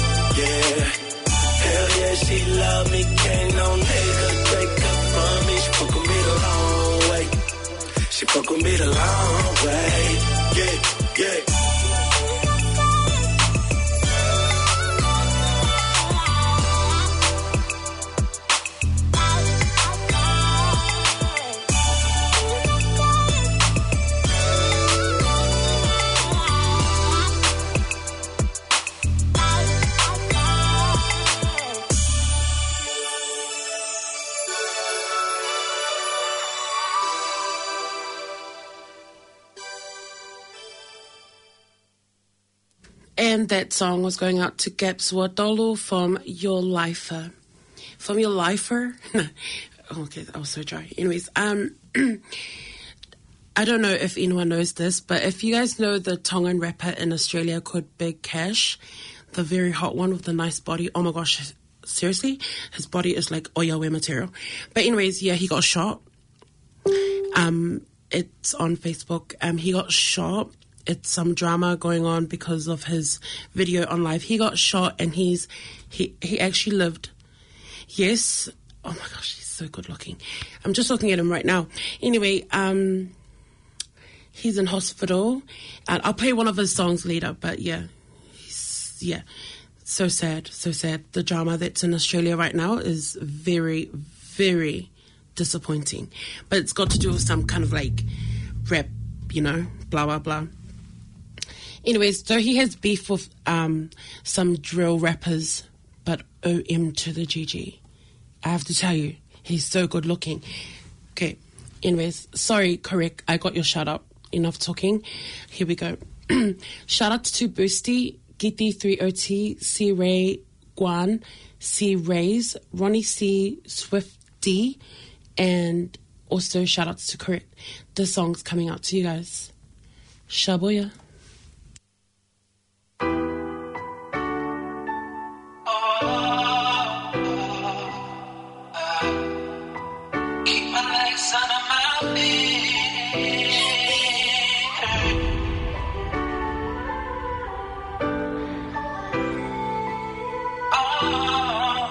Yeah. Hell yeah, she love me, can't no nigga take up from me. She fuck with me the long way. She fuck with me the long way. Yeah, yeah. And that song was going out to Gaps Wadolo from Your Lifer. From Your Lifer? No. Okay, I was so dry. Anyways, um, I don't know if anyone knows this, but if you guys know the Tongan rapper in Australia called Big Cash, the very hot one with the nice body. Oh my gosh, seriously? His body is like Oyawe material. But anyways, yeah, he got shot. Um, it's on Facebook. Um, he got shot. It's some drama going on because of his video on live. He got shot and he's he he actually lived. Yes. Oh my gosh, he's so good looking. I'm just looking at him right now. Anyway, um, he's in hospital. And I'll play one of his songs later. But yeah, he's, yeah, so sad, so sad. The drama that's in Australia right now is very, very disappointing. But it's got to do with some kind of like rap, you know, blah blah blah. Anyways, so he has beef with um, some drill rappers, but O M to the G G. I have to tell you, he's so good looking. Okay, anyways, sorry, correct. I got your shout out. Enough talking. Here we go. Shout out to Boosty, Giti three O T, C Ray Guan, C Rays, Ronnie C, Swifty, and also shout outs to Correct. The song's coming out to you guys. Shaboya.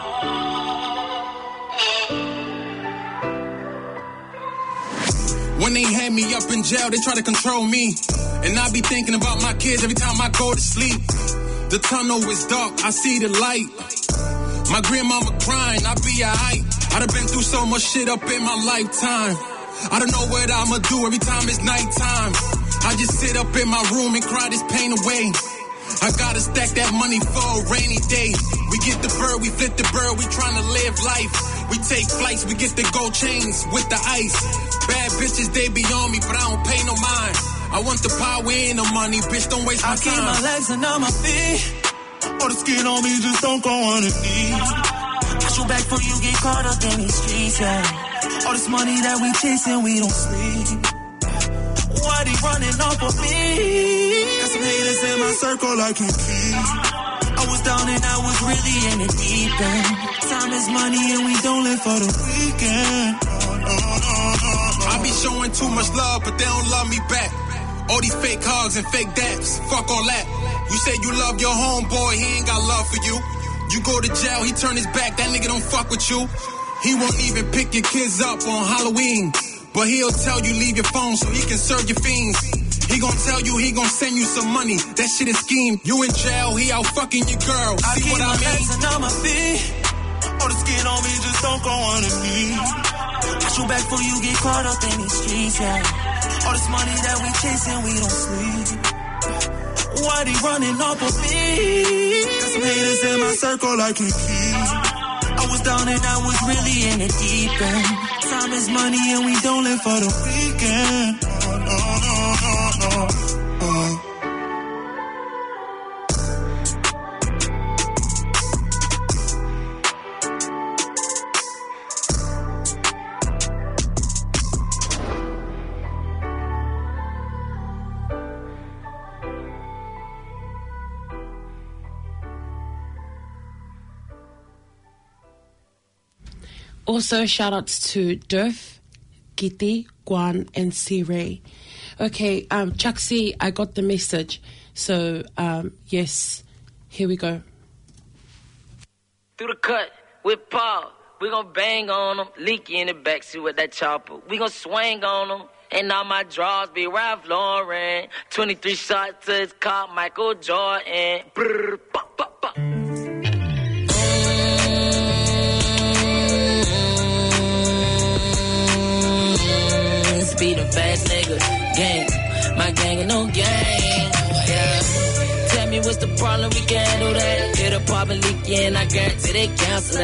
When when they had me up in jail, they try to control me. And I be thinking about my kids every time I go to sleep. The tunnel is dark, I see the light. My grandmama crying, I be alright. I done been through so much shit up in my lifetime. I don't know what I'ma do every time it's nighttime. I just sit up in my room and cry this pain away. I gotta stack that money for a rainy day. We get the bird, we flip the bird, we tryna live life. We take flights, we get the gold chains with the ice. Bad bitches, they be on me, but I don't pay no mind. I want the power and the money, bitch, don't waste my I keep time. my legs under my feet. All the skin on me just don't go underneath. Got your back for you get caught up in these streets, yeah. All this money that we chasing, we don't sleep. Why they running off of me? Got some haters in my circle I can't keep. I was down and I was really in the deep end. Time is money and we don't live for the weekend. Oh, no, no, no, no. I be showing too much love, but they don't love me back. All these fake hugs and fake daps, fuck all that. You said you love your homeboy, he ain't got love for you. You go to jail, he turn his back, that nigga don't fuck with you. He won't even pick your kids up on Halloween. But he'll tell you leave your phone so he can serve your fiends. He gon' tell you he gon' send you some money. That shit is scheme. You in jail, he out fucking your girl. I See keep what I my mean? legs under my feet. All the skin on me just don't go underneath. Got your back for you get caught up in these streets, yeah. All this money that we chasing, we don't sleep. Why they running off of me? Got some haters in my circle I can't keep. I was down and I was really in the deep end. Time is money and we don't live for the weekend. Oh, no, no, no, no. Oh. Also, shout outs to Durf, Giti, Guan, and C Ray. Okay, um, Chucksy, I got the message. So, um, yes, here we go. Through the cut with Paul, we gon' bang on them. Leaky in the backseat with that chopper. We gon' swing on them. And all my draws be Ralph Lauren. twenty-three shots to his car, Michael Jordan. Brrr, pop, pop, pop. Be the fast nigga gang, my gang ain't no gang. Yeah. Tell me what's the problem, we can handle that. Hit a pop and leak in, I guarantee they cancel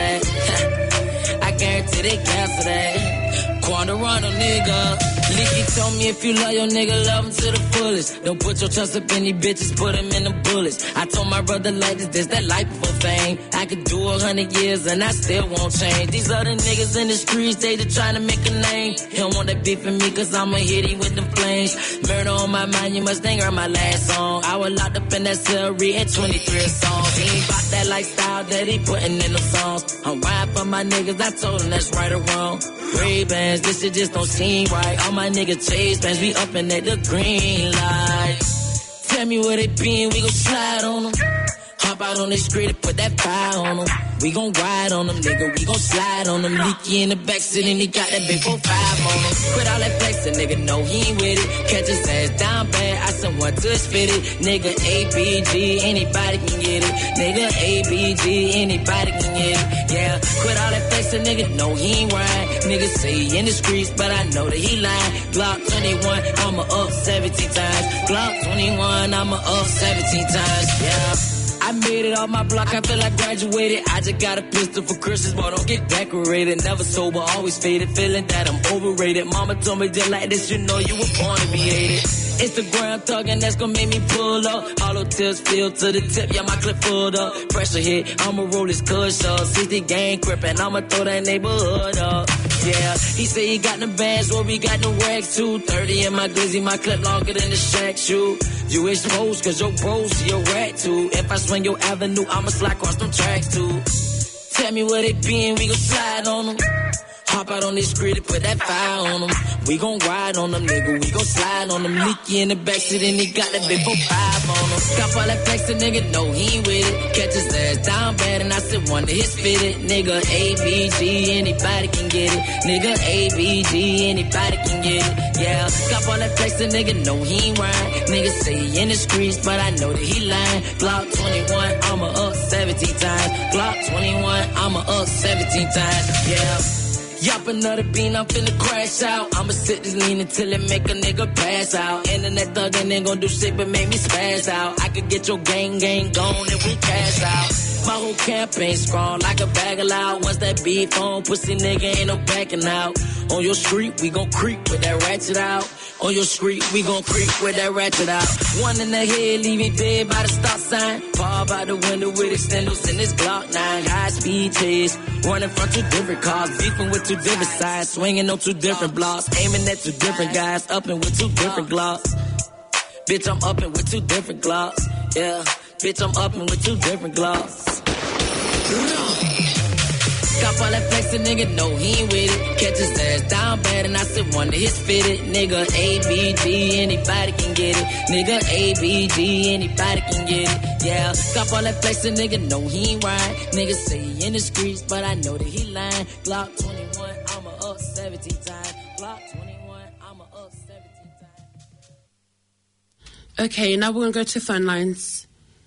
that. I guarantee they cancel that. Quandarano nigga. Leaky told me if you love your nigga, love him to the fullest. Don't put your trust up in these bitches, put him in the bullets. I told my brother like this, this that life for fame. I could do a hundred years and I still won't change. These other niggas in the streets, they just trying to make a name. He don't want that beef in me cause I'ma hit him with the flames. Murder on my mind, you must think heard my last song. I was locked up in that cell, reading twenty-three songs. He ain't about that lifestyle that he putting in the songs. I'm riding for my niggas, I told him that's right or wrong. Ray-Bans, this shit just don't seem right. All my niggas chase bands, we up and at the green light. Tell me where they been, we gon' slide on them. Hop out on the street and put that fire on them. We gon' ride on them, nigga, we gon' slide on them. Leaky in the backseat and he got that big four five on him. Quit all that flexing, nigga, no, he ain't with it. Catch his ass down bad, I sent one to his fitted. Nigga, A B G, anybody can get it. Nigga, A B G, anybody can get it. Yeah, quit all that flexing, nigga, no, he ain't right. Niggas say he in the streets, but I know that he lying. Glock twenty-one, I'ma up seventeen times. Glock twenty-one, I'ma up seventeen times, yeah. I made it off my block, I feel like graduated. I just got a pistol for Christmas, but don't get decorated. Never sober, always faded, feeling that I'm overrated. Mama told me just like this, you know you were born to be hated. Instagram thuggin', that's gonna make me pull up. Hollow tips filled to the tip, yeah, my clip full up. Pressure hit, I'ma roll this cushion. sixty gang crippin', I'ma throw that neighborhood up. Yeah, he say he got the bands, well, we got the rags too. thirty in my glizzy, my clip longer than the Shaq shoe. You exposed cause your bros, your rat too. If I swing your avenue, I'ma slide across them tracks too. Tell me where they been, we gon' slide on them. Hop out on this street and put that fire on them. We gon' ride on them, nigga, we gon' slide on them. Leaky in the backseat and he got that big four five on them. Cop all that flex, a nigga know he ain't with it. Catch his ass down bad and I said one to his fitted. Nigga A B G, anybody can get it. Nigga A B G, anybody can get it. Yeah, cop all that flex, a nigga know he ain't right. Nigga say he in the streets, but I know that he lying. Glock twenty-one, I'ma up seventeen times. Glock twenty-one, I'ma up seventeen times. Yeah. Yop another bean, I'm finna crash out. I'ma sit this lean until it make a nigga pass out. Internet thuggin' ain't gon' do shit but make me spaz out. I could get your gang gang gone and we cash out. My whole campaign strong like a bag of loud. Once that beef on, pussy nigga ain't no backing out. On your street, we gon' creep with that ratchet out. On your street, we gon' creep with that ratchet out. One in the head, leave me dead by the stop sign. Paw by the window with extenders in this Glock nine. High speed chase, running from two different cars. Beefing with two different sides, swinging on two different blocks. Aiming at two different guys, upping with two different glocks. Bitch, I'm upping with two different glocks. Yeah, bitch, I'm upping with two different glocks. Cop all that flex, a nigga know he ain't with it. Catch his ass down bad and I said one to his fitted. Nigga A B G, anybody can get it. Nigga A B G, anybody can get it. Yeah, cop all that flex, a nigga know he ain't right. Nigga say he in the streets, but I know that he lying. Glock twenty-one, I'ma up seventeen times. Glock twenty-one, I'ma up seventeen times. Okay, now we're gonna go to phone lines.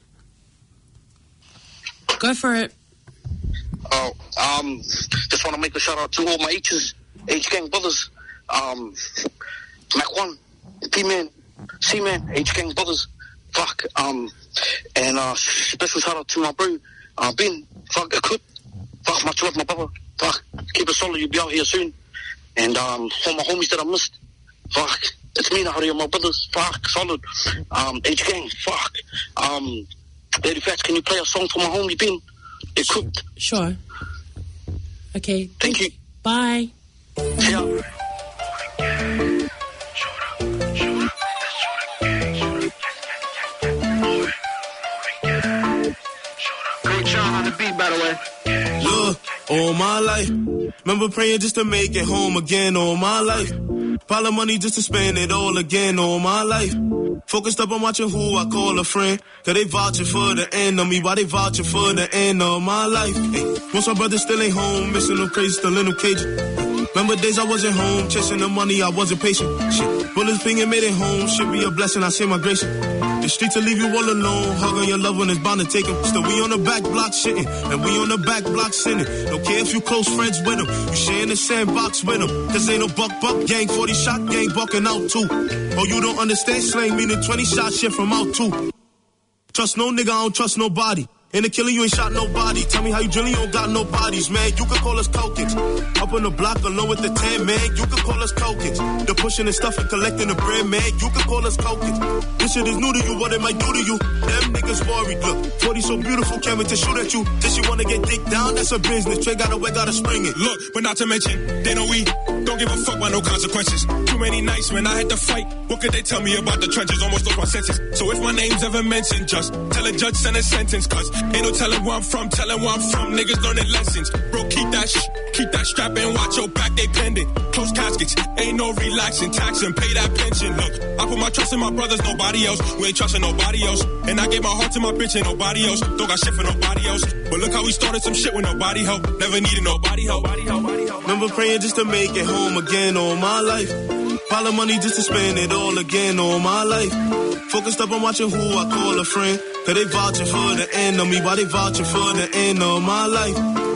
Go for it. Oh, um, just want to make a shout out to all my H's, H Gang brothers, um, Mac one, P-Man, C-Man, H Gang brothers, fuck, um, and, uh, special shout out to my bro, uh, Ben, fuck, a cook, fuck, much love, my brother, fuck, keep it solid, you'll be out here soon, and, um, all my homies that I missed, fuck, it's me, Nahari, my brothers, fuck, solid, um, H Gang, fuck, um, Lady Fats, can you play a song for my homie, Ben? It cooked. Sure. Okay. Thank you. Bye. Yeah. Great John on the beat, by the way. Look, all my life. Remember praying just to make it home again all my life. Pile of money just to spend it all again all my life. Focused up on watching who I call a friend. Cause they vouching for the end of me, while they vouching for the end of my life. Hey, most my brothers still ain't home, missing them crazy, still in them cages. Remember days I wasn't home, chasing the money, I wasn't patient. Shit, bullets pinging made it home, should be a blessing, I say my grace. The streets will leave you all alone, hugging your loved one is bound to take him. Still we on the back block shitting, and we on the back block sinning. Don't care if you close friends with them, you sharing the sandbox with them. Cause ain't no buck buck gang, forty shot gang bucking out too. Oh, you don't understand slang, meaning twenty shot shit from out too. Trust no nigga, I don't trust nobody. In the killing, you ain't shot nobody. Tell me how you drilling, you don't got no bodies, man. You can call us Calkins. Up on the block alone with the ten, man. You can call us Calkins. The pushing and stuff and collecting the bread, man. You can call us Calkins. This shit is new to you, what it might do to you. Them niggas worried, look. forty so beautiful, can't wait to shoot at you. Just you wanna get dick down, that's a business. Trey got a way, gotta spring it. Look, but not to mention, they know we don't give a fuck about no consequences. Too many nights when I had to fight. What could they tell me about the trenches? Almost lost my senses. So if my name's ever mentioned, just tell a judge, send a sentence. Cause ain't no telling where I'm from, telling where I'm from. Niggas learning lessons. Bro, keep that sh- keep that strap and watch your back, they pending. Close caskets, ain't no relaxing. Tax and pay that pension. Look, I put my trust in my brothers, nobody else. We ain't trusting nobody else. And I gave my heart to my bitch, ain't nobody else. Don't got shit for nobody else. But look how we started some shit with nobody help. Never needed nobody help. Nobody help, nobody help. Remember praying just to make it home again all my life. Pile of money just to spend it all again all my life. Focused up on watching who I call a friend. Cause they vouching for the end of me, while they vouching for the end of my life.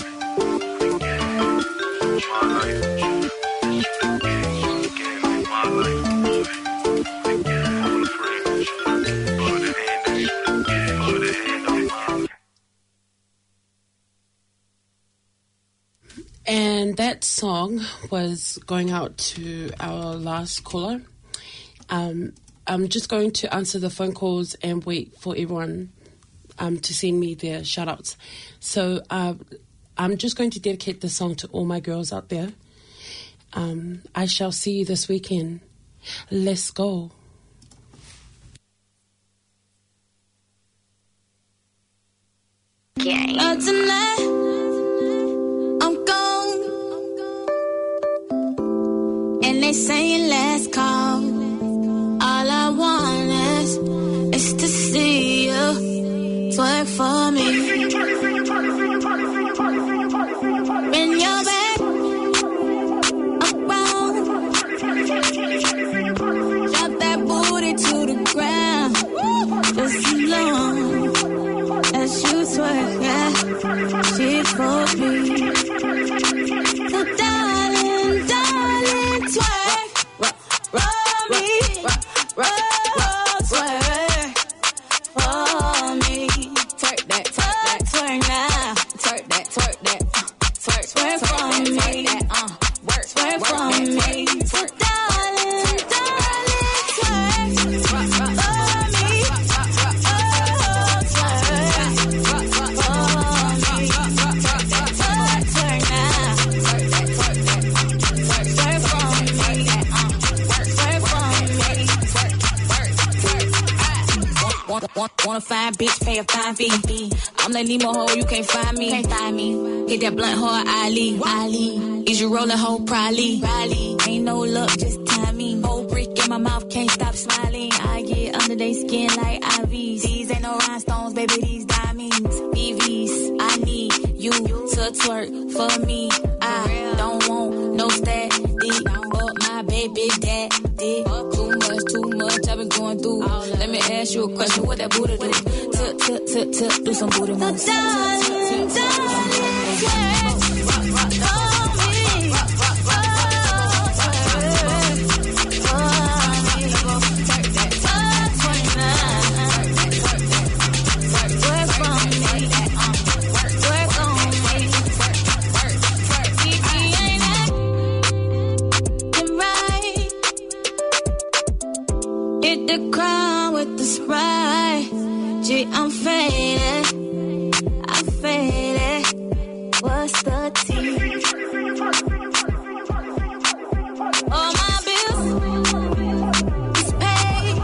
And that song was going out to our last caller. Um, I'm just going to answer the phone calls and wait for everyone um, to send me their shout-outs. So uh, I'm just going to dedicate this song to all my girls out there. Um, I shall see you this weekend. Let's go. Okay. Uh, tonight, I'm gone. And they saying last call. All I want is, is to see the ground just as long as you twerk, yeah. She for me. So darling, darling, twerk, roll me, roll, twerk for me. Twerk that, twerk that, twerk now. Twerk that, twerk that, twerk, twerk for me. Uh, work, twerk for me. So darling, darling, twerk for me. Want, want a fine bitch, pay a fine fee. I'm that Nemo hoe, you can't find me. Can't find me. Hit that blunt hard, Ali. Ali. Is you rolling hoe, probably. Probably. Ain't no luck, just timing. Old brick in my mouth, can't stop smiling. I get under they skin like I Vs. These ain't no rhinestones, baby, these diamonds. B Vs. I need you to twerk for me. I don't want no static. But my baby daddy. Too much, too much, I've been going through. Let me ask you a question, what that booty do? Tut, tut, tut, tut, do some booty moves. So darling, darling, twerk, rock, rock, rock, me. Hit the crowd with the Sprite. Gee, I'm faded. I'm faded. What's the tea? All my bills is paid.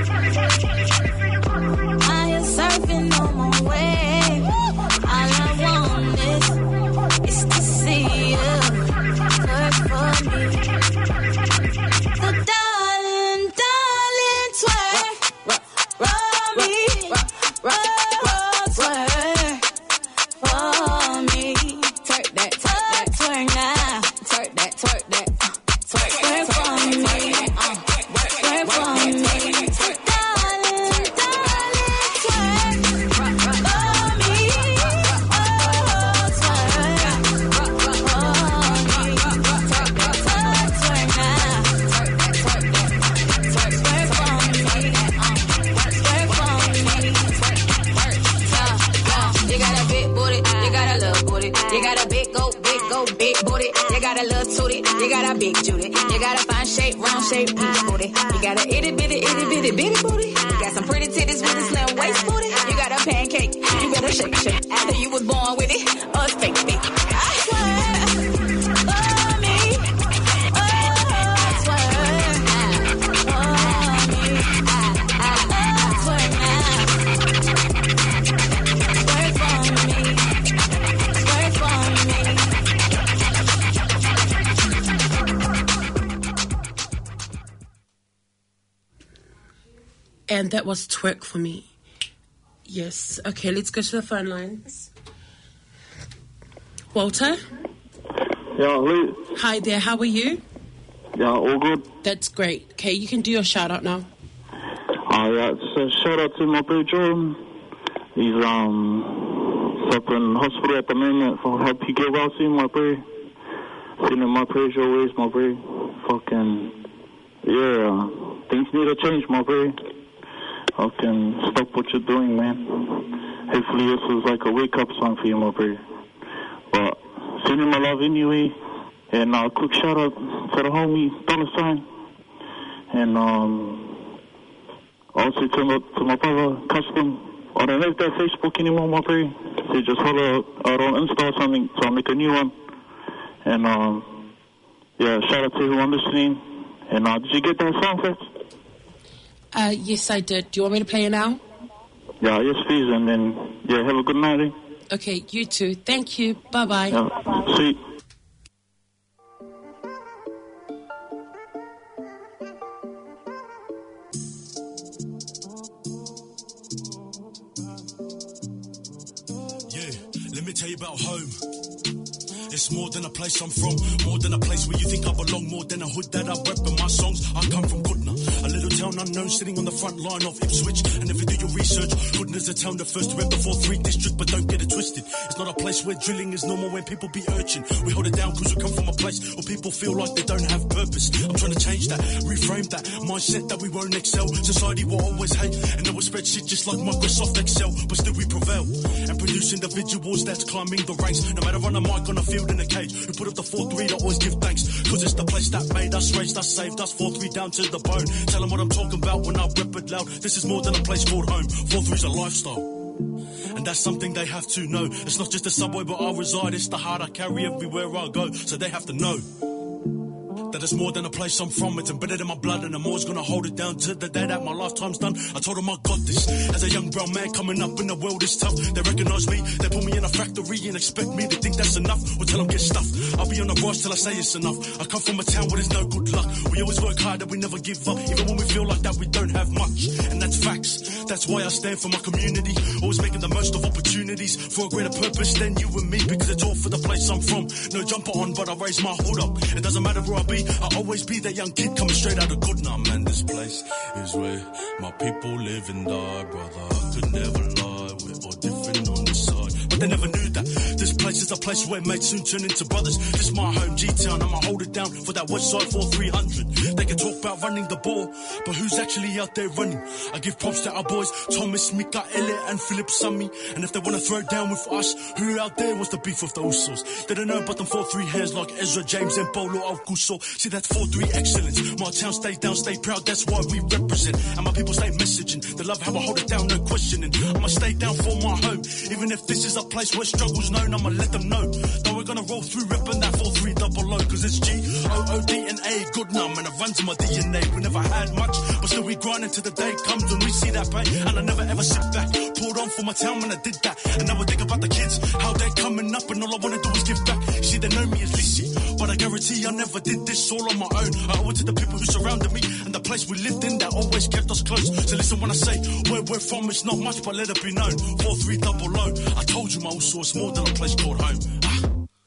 I am surfing on my wave. All I want is, is to see you work for me. So darling, darling, twerk, roll me, roll, twerk for me. Twerk that, twerk that, twerk now. Twerk that, twerk that, twerk, twerk for me. Uh, Twerk for me. Darling, darling, twerk, roll me, oh, twerk for me. Twerk, twerk, twerk now. Twerk that, twerk that, twerk, twerk for me. You got a big booty, you got a little booty, you got a big go, big go, big booty, you got a little tootie, you got a big Judy, you got a fine shape, round shape, peach booty, you got a itty bitty, itty bitty, bitty booty, you got some pretty titties with a slim waist booty, you got a pancake, you better shake, shake, after you was born with it, oh it's fake, fake. I swear, oh me, oh swear, oh me, I, I, oh swear now. And that was Twerk for me. Yes. Okay, let's go to the phone lines. Walter? Yeah, hello. Hi there, how are you? Yeah, all good. That's great. Okay, you can do your shout out now. Uh, yeah, so shout out to my bro Jordan. He's um up in hospital at the moment. For hope he get well soon, my bro. Sending my prayers your ways, my bro. Fucking yeah, uh, things need to change, my bro. Fucking stop what you're doing, man. Hopefully this is like a wake up song for you, my bro. But sending my love anyway. And uh, quick shout out to the homie Dollar Sign. And um also to my, to my brother Custom. I don't have that Facebook anymore, my bro. They just follow out on Insta or something, so I'll make a new one. And um yeah, shout out to everyone listening. And uh, did you get that song, Fritz? Uh, yes, I did. Do you want me to play it now? Yeah, yes, please. And then, yeah, have a good night, eh? Okay, you too. Thank you. Bye-bye. Yeah, see. Yeah, let me tell you about home. It's more than a place I'm from, more than a place where you think I belong, more than a hood that I rep in my songs. I come from Kutna, a little town unknown, sitting on the front line of Ipswich. And if you do your research, Goodden is a town that first rep the four three district, but don't get it twisted. It's not a place where drilling is normal, when people be urging. We hold it down because we come from a place where people feel like they don't have purpose. I'm trying to change that, reframe that mindset that we won't excel. Society will always hate, and it will spread shit just like Microsoft Excel, but still we prevail and produce individuals that's climbing the ranks. No matter on a mic, on a field, in a cage, we put up the four three to always give thanks, cause it's the place that made us, raised us, saved us. Four three down to the bone. Tell them what I'm talking about when I rip it loud. This is more than a place called home. Four three's a lifestyle, and that's something they have to know. It's not just a subway where I reside, it's the heart I carry everywhere I go. So they have to know that it's more than a place I'm from. It's embedded in my blood, and I'm always gonna hold it down to the day that my lifetime's done. I told them I got this. As a young brown man coming up in the world is tough. They recognize me, they put me in a factory and expect me to think that's enough. Or tell them get stuffed. I'll be on the rise till I say it's enough. I come from a town where there's no good luck. We always work hard and we never give up, even when we feel like that we don't have much. And that's facts. That's why I stand for my community, always making the most of opportunities for a greater purpose than you and me, because it's all for the place I'm from. No jumper on, but I raise my hood up. It doesn't matter where I be, I'll always be that young kid coming straight out of good. Nah, man, this place is where my people live and die, brother. I could never lie, we're all different on this side, but they never knew that. This place is a place where mates soon turn into brothers. This is my home, G-Town, I'ma hold it down for that west side four three hundred. They can talk about running the ball, but who's actually out there running? I give props to our boys, Thomas, Mikaele and Philip Sami. And if they wanna throw down with us, who out there wants the beef with the Usos? They don't know about them four three hairs like Ezra James and Polo Augusto. See, that's four three excellence. My town stays down, stay proud, that's why we represent. And my people stay messaging, they love how I hold it down, no questioning. I'ma stay down for my home, even if this is a place where struggle's known. I'ma let them know that we're gonna roll through ripping that four three double O, cause it's G O O D and A, good numb, and it runs in my D N A. We never had much, but still we grind until the day comes when we see that pay. And I never ever sit back, pulled on for my town when I did that. And now I think about the kids, how they're coming up, and all I wanna do is give back. See, they know me as Lissy, but I guarantee I never did this all on my own. I owe it to the people who surrounded me, and the place we lived in that always kept us close. So listen when I say where we're from, it's not much, but let it be known. four three double O, I told you my old source more than a place called home. Ah.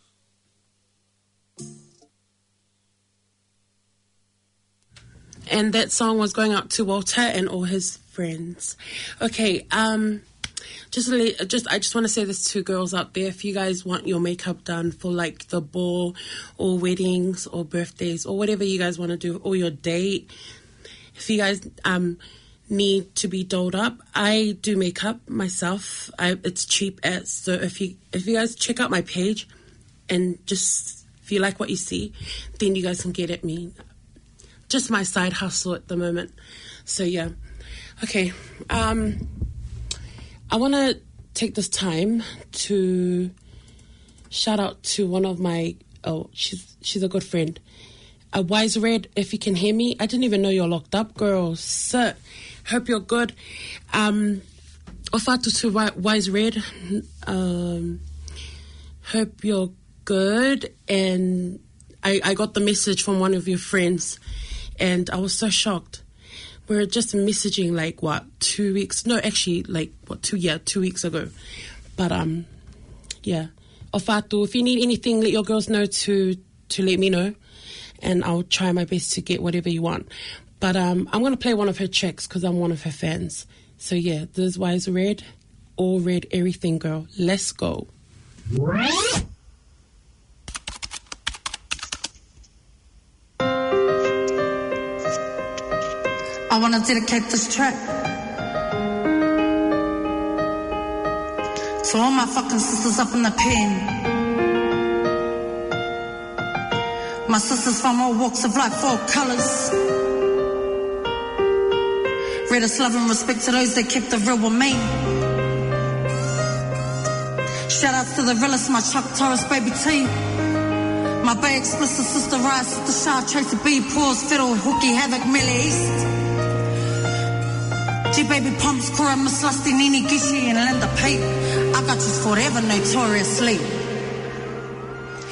And that song was going out to Walter and all his friends. Okay, um, just, just I just want to say this to girls out there. If you guys want your makeup done for like the ball or weddings or birthdays or whatever you guys want to do, or your date, if you guys um need to be dolled up, I do makeup myself. I, it's cheap as, so if you if you guys check out my page and just if you like what you see, then you guys can get at me. Just my side hustle at the moment. So yeah. Okay. Um, I want to take this time to shout out to one of my, oh, she's she's a good friend. A Wise Red, if you can hear me. I didn't even know you're locked up, girl. So, hope you're good. Um, Ofatu to Wise Red. Um, hope you're good. And I, I got the message from one of your friends, and I was so shocked. We were just messaging like, what, two weeks? No, actually, like, what, two, yeah, two weeks ago. But, um, yeah. Ofatu, if you need anything, let your girls know to, to let me know. And I'll try my best to get whatever you want. But um, I'm going to play one of her tracks because I'm one of her fans. So, yeah, this is Wise Red, all red, everything, girl. Let's go. I want to dedicate this track to all my fucking sisters up in the pen. My sisters from all walks of life, all colours. Reddest love and respect to those that kept the real with me. Shout outs to the realest, my Chuck Torres, baby T. My Bay Explicit sister Rise, sister Shah, Tracy B, Paws, Fiddle, Hookie, Havoc, Millie East. G Baby Pumps, Cora, Miss Lusty, Nini Gishi, and Linda Pate. I got you forever, notoriously.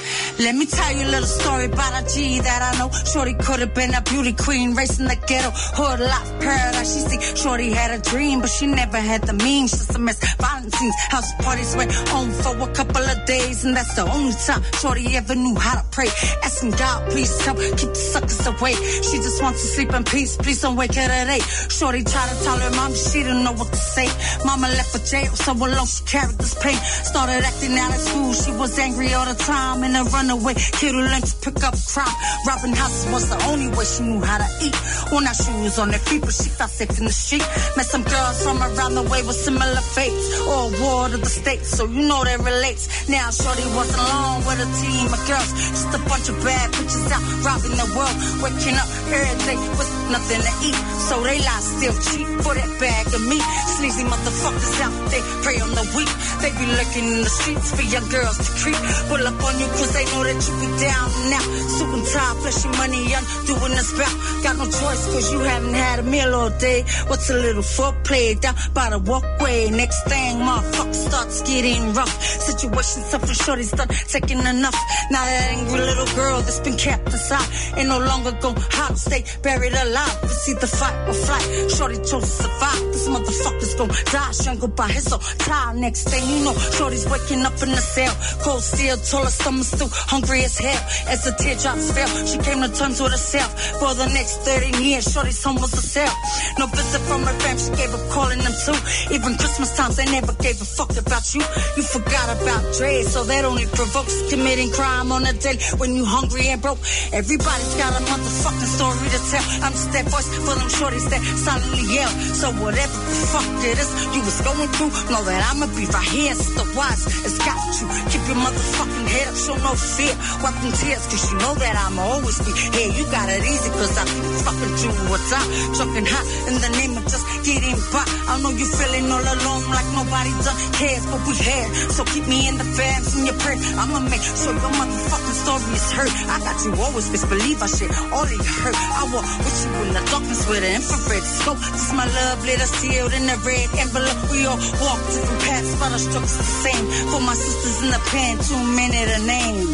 Let me tell you a little story about a G that I know. Shorty could have been a beauty queen, racing the ghetto, hood life paradise. She see, Shorty had a dream, but she never had the means. Just a mess, violent scenes, house parties went on for a couple of days, and that's the only time Shorty ever knew how to pray. Asking God, please help, keep the suckers away. She just wants to sleep in peace, please don't wake her today. Shorty tried to tell her mom, she didn't know what to say. Mama left for jail, so alone she carried this pain. Started acting out at school, she was angry all the time, and a runaway kid who learned to pick up crime. Robbing houses was the only way she knew how to eat. Well, now she was on her feet, but she felt safe in the street. Met some girls from around the way with similar fates, all war to the states, so you know that relates. Now Shorty wasn't alone with a team of girls, just a bunch of bad bitches out robbing the world, waking up every day with nothing to eat, so they lie still cheap for that bag of meat. Sleazy motherfuckers out there prey on the weak. They be lurking in the streets for young girls to creep. Pull up on you cause they know that you be down and out. Suit and tie, fleshy money, young, doing this bout. Got no choice cause you haven't had a meal all day. What's a little foreplay down by the walkway? Next thing, motherfucker starts getting rough. Situation tough and Shorty's done taking enough. Now that angry little girl that's been kept inside ain't no longer gon' hide, stay buried alive. It's either fight or flight. Shorty chose to survive. This motherfucker's gon' die, strangled by his own tie. Next thing you know, Shorty's waking up in the cell. Cold steel, told her stomach still hungry as hell. As the teardrops fell, she came to terms with herself. For the next thirty years, Shorty's home was herself. No visit from her fam, she gave up calling them too. Even Christmas times, they never gave a fuck about you. You forgot about Dre, so that only provokes committing crime on a day when you hungry and broke. Everybody's got a motherfucking story to tell. I'm just that voice for them shorties that silently yell. So whatever the fuck it is you was going through, know that I'ma be right here. Sister Wise has got you. Keep your motherfucking head up, show no fear. Wipe them tears, cause you know that I'ma always be here. You got it easy, cause I keep fucking you what's up. Drunk and hot in the name of just getting by. I know you feeling all alone like nobody done cares, but we here. So keep me in the fams in your prayer. I'ma make sure your motherfucking story is heard. I got you always, bitch, believe I shit all of you hurt. I walk with you in the darkness with an infrared scope. This is my love letter sealed in a red envelope. We all walk different paths, but our struggles the same. For my sisters in the pen, too many to name.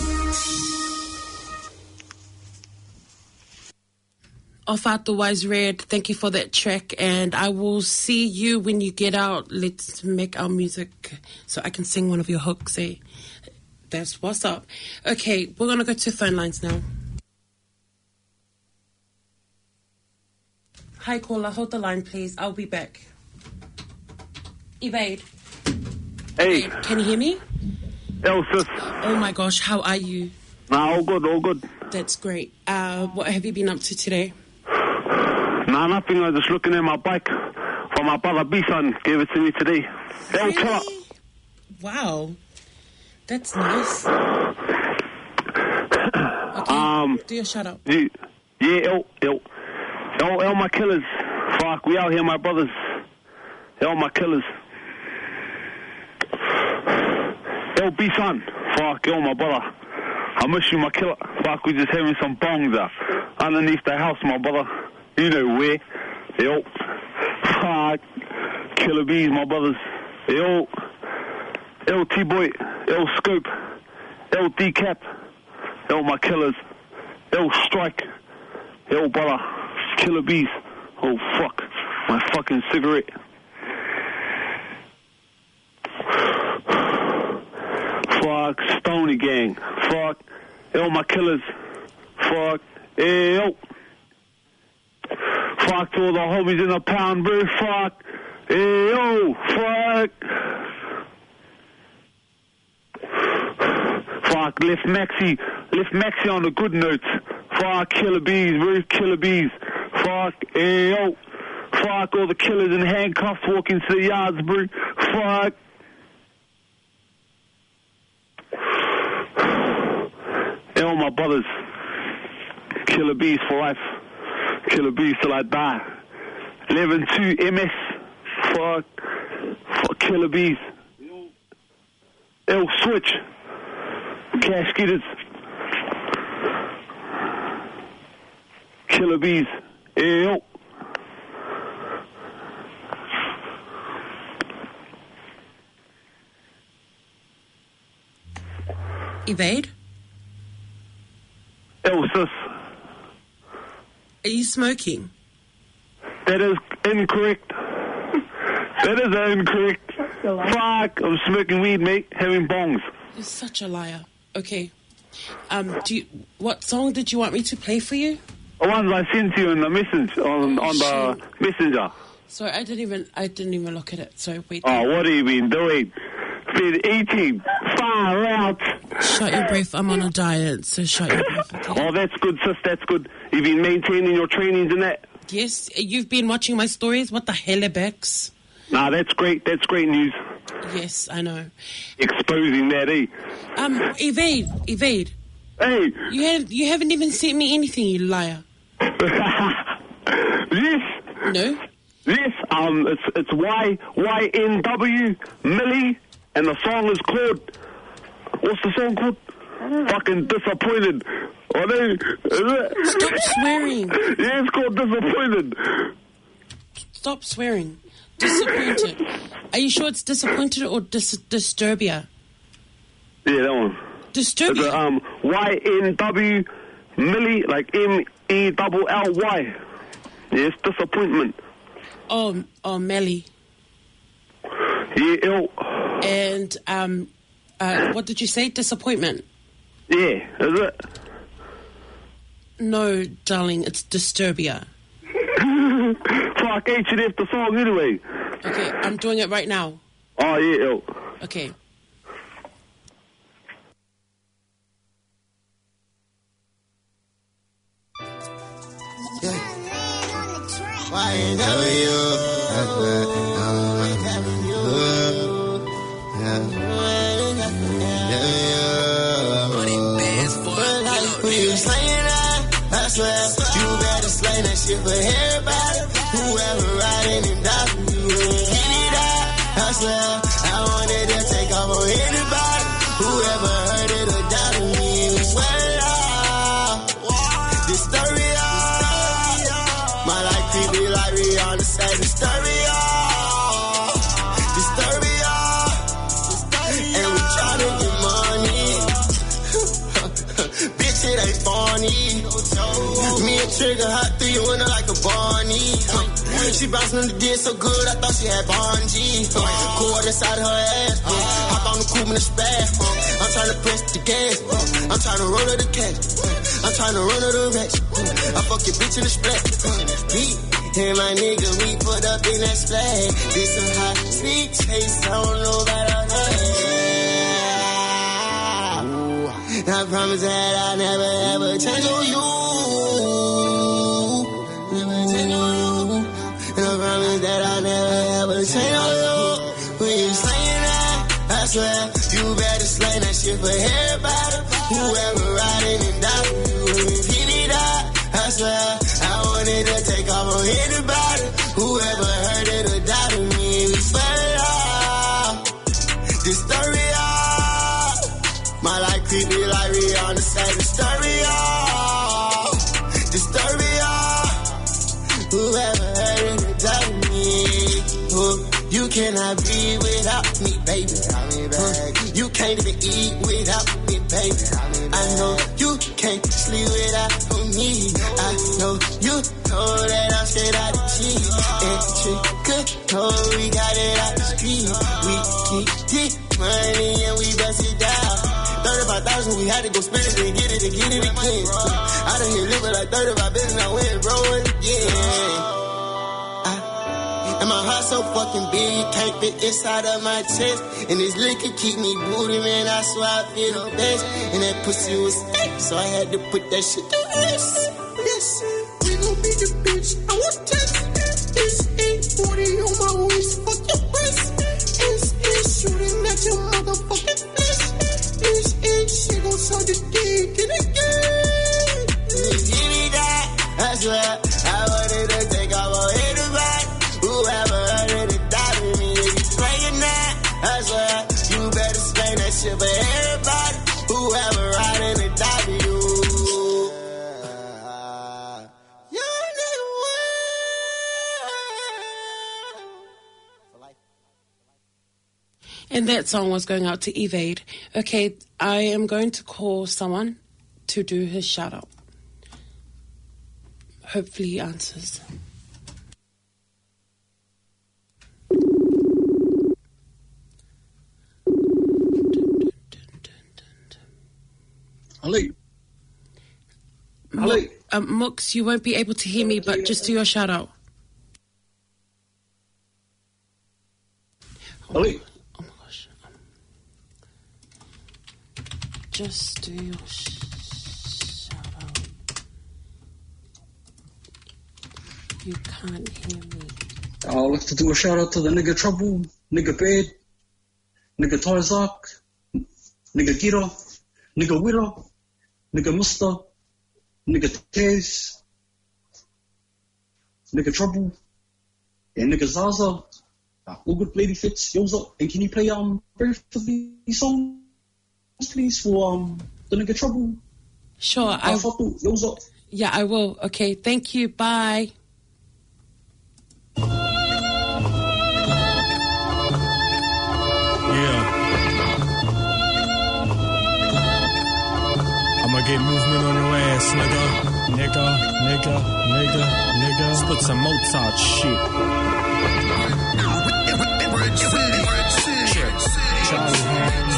Off Out the Wise Red, thank you for that track, and I will see you when you get out. Let's make our music so I can sing one of your hooks, eh? That's what's up. Okay, we're gonna go to phone lines now. Hi caller, hold the line please, I'll be back. Evade. Hey. Evade. Can you hear me? Yo, sis. Oh my gosh, how are you? Nah, all good, all good. That's great. Uh, what have you been up to today? Nah, nothing. I was just looking at my bike from my brother B-son. Gave it to me today. Yo, Really? chill out. Wow. That's nice. Okay, Um, do your shout out. Yeah, yeah, yo, yo. Yo, yo, my killers. Fuck, we out here, my brothers. Yo, my killers. Yo, B-son. Fuck, yo, my brother. I miss you, my killer. Fuck, we just having some bongs uh, underneath the house, my brother. You know where. Yo. Fuck. Killer bees, my brothers. Yo. Yo, T-boy. Yo, Scoop. Yo, D-cap. Yo, my killers. Yo, Strike. Yo, brother. Killer bees. Oh, fuck. My fucking cigarette. Fuck. Stony gang. Fuck. Yo, my killers. Fuck. Hey, yo. Fuck to all the homies in the pound, bro. Fuck. Hey, yo. Fuck. Fuck. Left Maxi. Left Maxi on the good notes. Fuck. Killer bees, bro. Killer bees. Fuck. Hey, yo. Fuck all the killers in handcuffs walking to the yards, bro. Fuck. Yo, my brothers. Killer bees for life. Killer bees till I die. eleven two M S. Fuck. Fuck killer bees. Yo, switch. Cash getters. Killer bees. Yo. Evade? Ew, sis. Are you smoking? That is incorrect. That is incorrect. Fuck, I'm smoking weed, mate. Having bongs. You're such a liar. Okay. Um, do you, what song did you want me to play for you? The ones I sent you in the message on Oh, on the messenger. Sorry, I didn't even I didn't even look at it. So wait. Oh, what have you been doing? Been eating far out. Shut your breath. I'm on a diet, so shut your breath. Okay? Oh, that's good, sis. That's good. You've been maintaining your trainings and that. Yes, you've been watching my stories. What the hell, Bex? Nah, that's great. That's great news. Yes, I know. Exposing that, eh? Um, evade, evade. Hey. You have you haven't even sent me anything, you liar. Yes. No. Yes. Um, it's it's Y Y N W Millie, and the song is called. What's the song called? Fucking Disappointed. Oh, no. Stop swearing. Yeah, it's called Disappointed. Stop swearing. Disappointed. Are you sure it's disappointed or dis- Disturbia? Yeah, that one. Disturbia. It's a, um, Y N W Millie, like M E L L Y. Yes, Disappointment. Oh, oh, Melly. Yeah, ew. And um, uh, what did you say? Disappointment. Yeah, is it? No, darling, it's Disturbia. Fuck, H and F the song anyway. Okay, I'm doing it right now. Oh, yeah, ew. Okay. Why ain't never you? That's what I'm having you. But like when you slaying that, I swear you better slay that shit for everybody. Whoever riding and diving, you ain't hit it out. I swear I wanted to take off on anybody. Whoever heard it or doubted me, we swear it out. This story. My life creepy like Rihanna said, Disturbia, Disturbia, and we tryna get money. Bitch, it ain't funny. Me and Trigger hot through your window like a Barney. She bouncing on the dick so good, I thought she had bungee. Cord inside her ass, hop on the coupe in the spaz. I'm tryna press the gas, I'm tryna roll her the cash. I'm tryna run her the rest. I fuck your bitch in the splat. Beat, and my nigga, we put up in that splat. This some hot sweet taste, I don't know about all that. I promise that I'll never ever change on you. Never change on you. And I promise that I'll never ever change on you. When you slaying that, I swear, you better slay that shit for everybody. Whoever riding and diving, you ain't hit it out. I swear, I wanted to take off on anybody. Whoever heard it or doubted me, we swear it out. Disturbia. My life creepy like Rihanna said, Disturbia. Disturbia. Whoever heard it or doubted me. Oh, you cannot be without me, baby. Oh, you can't even eat without me, baby. I know you can't sleep without me. I know you know that I'm straight out of cheese. And Trigger know we got it out the street. We keep this money and we bust it down. thirty-five thousand, we had to go spend it and get it and get it again. I done here living like thirty-five billion, I went rolling again. And my heart so fucking big, can't fit inside of my chest. And this liquor keep me booty, man, I swear I feel the best. And that pussy was thick, so I had to put that shit to rest. Yes, we gon' be the bitch, I was testing. This ain't forty on my waist, fuck your breast. This is shooting at your motherfucking fist. This ain't shit gon' suck the dick in again. Give me that, I swear, I wanted to take off on anybody. Whoever heard it or doubted me, if you playing that, I swear, you better explain that shit for everybody. Whoever riding or doubted you. And that song was going out to Evade. Okay, I am going to call someone to do his shout out. hopefully he answers. Ali. Ali. Um, Mux, you won't be able to hear me, but just do your shout out. Ali. Oh my gosh. Just do your sh- shout out. You can't hear me. I'd like to do a shout out to the nigga Trouble, nigga Bed, nigga Tarzak, nigga Gira, nigga Wira, nigga Musta, nigga Tez, nigga Trouble, and nigga Zaza. All good, Lady Fitz, yo's up. And can you play um both of these songs, please, for um the nigga Trouble? Sure, I will. Yo's up. Yeah, I will. Okay, thank you. Bye. Yeah. I'ma get movement on your ass, nigga. Nigga, nigga, nigga, nigga. Split some Mozart shit. Charlie Hands.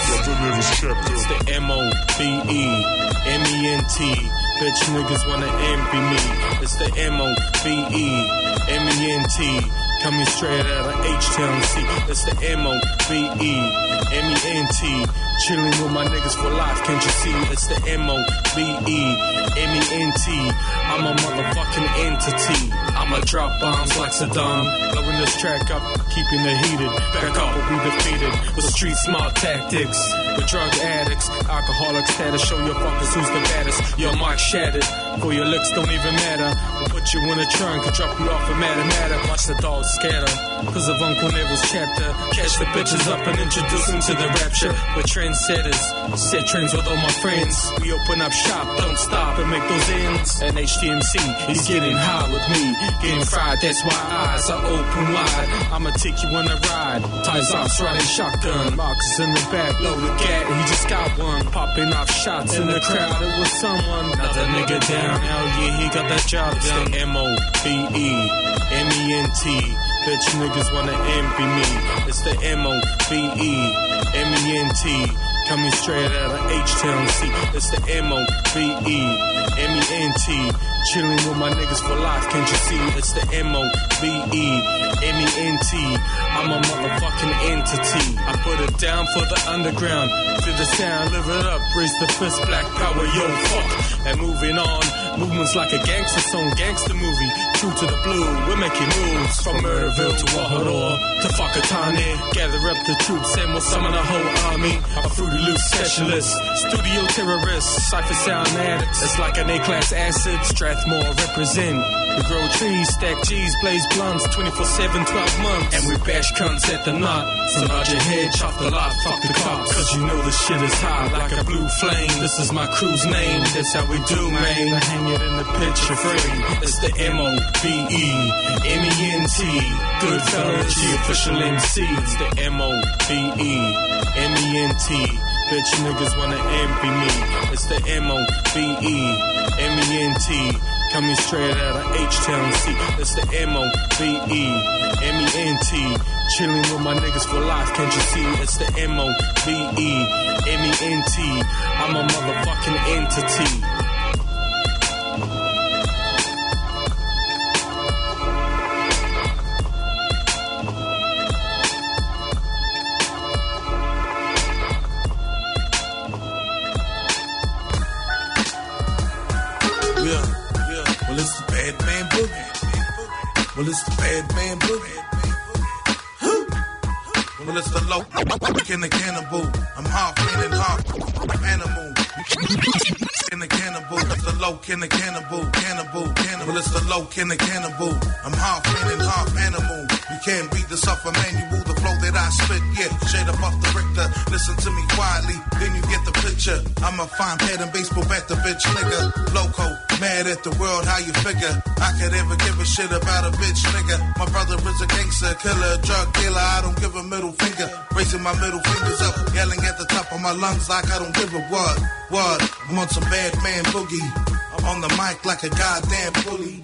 It's the M O B E M E N T. Bitch niggas wanna envy me. It's the M O B E M E N T. Coming straight out of H-Town C. It's the M O B E M E N T. Chilling with my niggas for life, can't you see? It's the M O B E M E N T. I'm a motherfucking entity. I'ma drop bombs like Saddam. Blowing this track up, keeping it heated. Back up or be defeated. With street smart tactics. With drug addicts, alcoholics there to show your fuckers who's the baddest. Your mic shattered. For your looks don't even matter. We'll put you in a trunk and drop you off a matter matter. Watch the dogs scatter. Cause of Uncle Neville's chapter. Catch the bitches up and introduce them to the rapture. We're trendsetters. Set trends with all my friends. We open up shop, don't stop and make those ends. And H T M C is getting high with me. Getting fried, that's why eyes are open wide. I'ma take you on a ride. Ties off, riding shotgun. Marcus in the back, loaded cat, he just got one. Popping off shots in the crowd, it was someone. Another nigga down, hell yeah, he got that job done. M O B E M E N T. Bitch niggas wanna envy me. It's the M O B E M E N T. Coming straight out of H-Town C. It's the M O B E M E N T. Chilling with my niggas for life, can't you see? It's the M O B E M E N T. I'm a motherfucking entity. I put it down for the underground. Feel the sound, live it up, raise the fist, black power, yo, fuck. And moving on, movements like a gangster song, gangster movie. True to the blue, we're making moves. From Murderville to Wahador to Fakatane. Gather up the troops and we'll summon a whole army. A Fruity Loop specialist, studio terrorists, cypher sound addicts. It's like an A-class acid, Strathmore represent. We grow trees, stack G's, blaze blunts, twenty-four seven, twelve months. And we bash cunts at the knot. So nod your head, chop the lot, fuck the cops. Cause you know the shit is hot like a blue flame. This is my crew's name, that's how we do, man. I hang it in the picture frame. It's the M O B E M E N T. Goodfellas, the official M C. It's the M O B E M E N T. Bitch niggas wanna envy me. It's the M O B E M E N T. Coming straight out of H-Town C. It's the M O B E M E N T. Chilling with my niggas for life, can't you see? It's the M O B E M E N T. I'm a motherfucking entity. Well, it's the bad man boogie. Well, it's the bad man boogie. Well, it's the low in the cannibal. I'm half man and half animal. In the cannibal, it's the low in the cannibal, cannibal, cannibal. Well, it's the low in the cannibal. I'm half man and half animal. You can't beat the suffer manual, the flow that I spit. Yeah, shade up off the Richter. Listen to me quietly, then you get the picture. I'm a fine pad and baseball bat, the bitch nigga. Loco, mad at the world, how you figure? I could ever give a shit about a bitch nigga. My brother is a gangster, killer, drug dealer. I don't give a middle finger. Raising my middle fingers up, yelling at the top of my lungs like I don't give a what. What? I'm on some bad man boogie. I'm on the mic like a goddamn bully.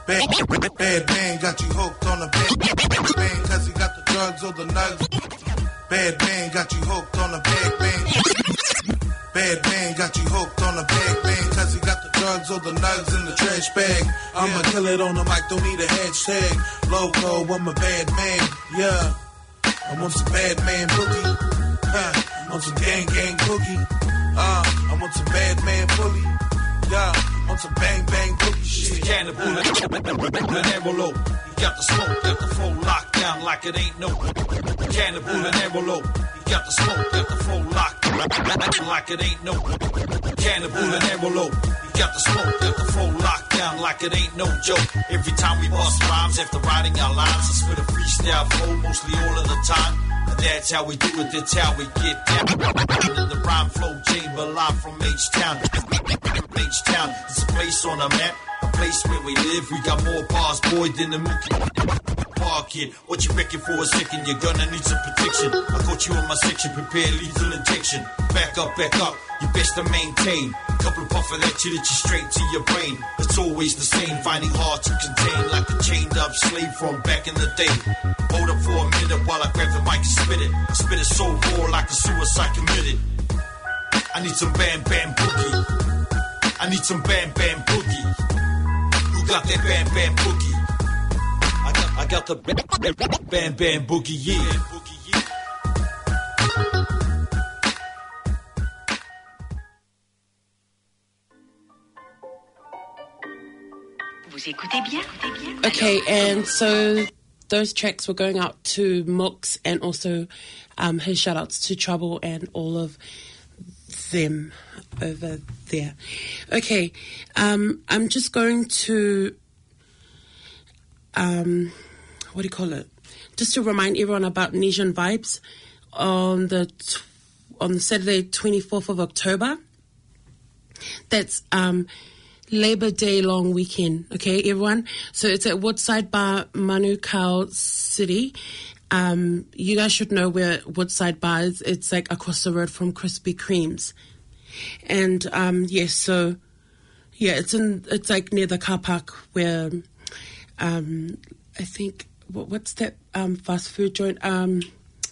Bad, bad man got you hooked on a bad man, cause he got the drugs or the nugs. Bad man got you hooked on a bad man. Bad man got you hooked on a bag man, cause he got the drugs or the nugs in the trash bag. I'ma kill it on the mic, don't need a hashtag. Loco, I'm a bad man, yeah. I'm on some bad man boogie. Huh. I'm on some gang gang boogie. Uh, I'm on some bad man bully. Yeah, on some bang bang boogie shit. Cannibal and envelope. You got the smoke, got the flow locked down like it ain't no. Cannibal and envelope. You got the smoke, got the flow locked down like it ain't no. Cannibal and envelope. You got the smoke, got the flow locked down like it ain't no joke. Every time we bust rhymes after writing our lines, I spit a freestyle flow mostly all of the time. That's how we do it, that's how we get down. In the rhyme flow chamber, live from H-Town. H-Town, it's a place on a map, a place where we live. We got more bars, boy, than the Mookie Kid. What you reckon for a second? You're gonna need some protection. I got you in my section, prepare lethal injection. Back up, back up, you best to maintain. Couple of puff of that shit that you straight to your brain. It's always the same, finding hard to contain. Like a chained up slave from back in the day. Hold up for a minute while I grab the mic and spit it. I spit it so raw like a suicide committed. I need some bam bam boogie. I need some bam bam boogie. Who got that bam bam boogie? I got, I got the bam bam, bam boogie, yeah. Vous écoutez bien? Okay, and so those tracks were going out to Mooks and also um, his shout-outs to Trouble and all of them over there. Okay, um, I'm just going to, um, what do you call it? Just to remind everyone about Nesian Vibes on the tw- on the Saturday, twenty-fourth of October. That's um, Labor Day long weekend, okay, everyone? So it's at Woodside Bar, Manukau City. Um, you guys should know where Woodside Bar is. It's like across the road from Krispy Kreme's. And, um, yes, yeah, so, yeah, it's in, it's like near the car park where, um, I think, what, what's that, um, fast food joint? Um,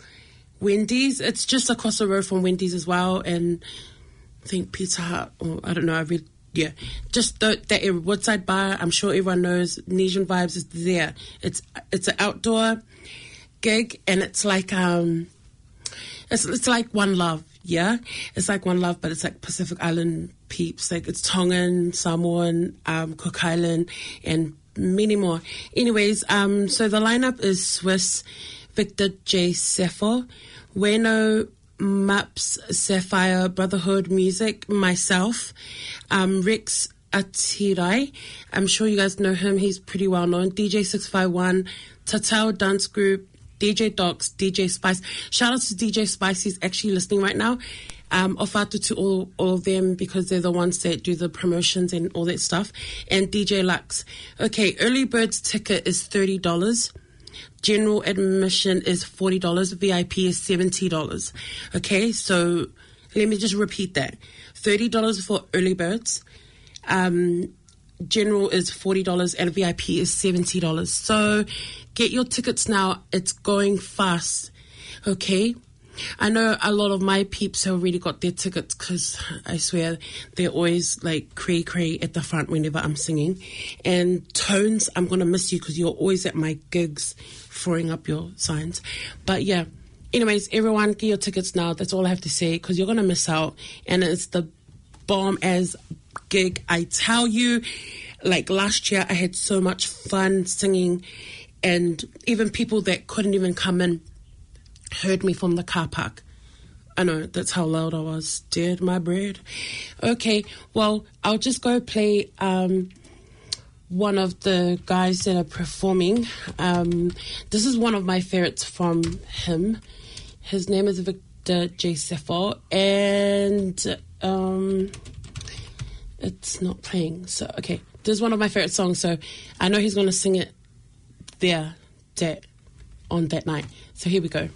Wendy's. It's just across the road from Wendy's as well. And I think Pizza Hut, or I don't know, I read, yeah, just the, that area, Woodside Bar. I'm sure everyone knows Nesian Vibes is there. It's, it's an outdoor gig, and it's like, um, it's, it's like One Love. Yeah, it's like One Love, but it's like Pacific Island peeps. Like it's Tongan, Samoan, um, Cook Island, and many more. Anyways, um, so the lineup is Swiss, Victor J. Sefo, Weno Maps, Sapphire, Brotherhood Music, myself, um, Rex Atirai. I'm sure you guys know him. He's pretty well known. D J six five one, Tatao Dance Group, D J Docs, D J Spice. Shout out to D J Spice. He's actually listening right now. Um, ofatu to all, all of them because they're the ones that do the promotions and all that stuff. And D J Lux. Okay, early bird's ticket is thirty dollars. General admission is forty dollars. V I P is seventy dollars. Okay, so let me just repeat that. thirty dollars for early birds. Um, general is forty dollars and V I P is seventy dollars. So get your tickets now. It's going fast. Okay? I know a lot of my peeps have already got their tickets because I swear they're always like cray cray at the front whenever I'm singing. And Tones, I'm going to miss you because you're always at my gigs throwing up your signs. But yeah, anyways, everyone get your tickets now. That's all I have to say because you're going to miss out. And it's the bomb as gig, I tell you. Like last year, I had so much fun singing, and even people that couldn't even come in heard me from the car park. I know, that's how loud I was. Did my bread. Okay, well, I'll just go play um, one of the guys that are performing. Um, this is one of my favorites from him. His name is Victor J. Sefo, and um, it's not playing. So, okay, this is one of my favorite songs, so I know he's going to sing it there that, on that night. So here we go.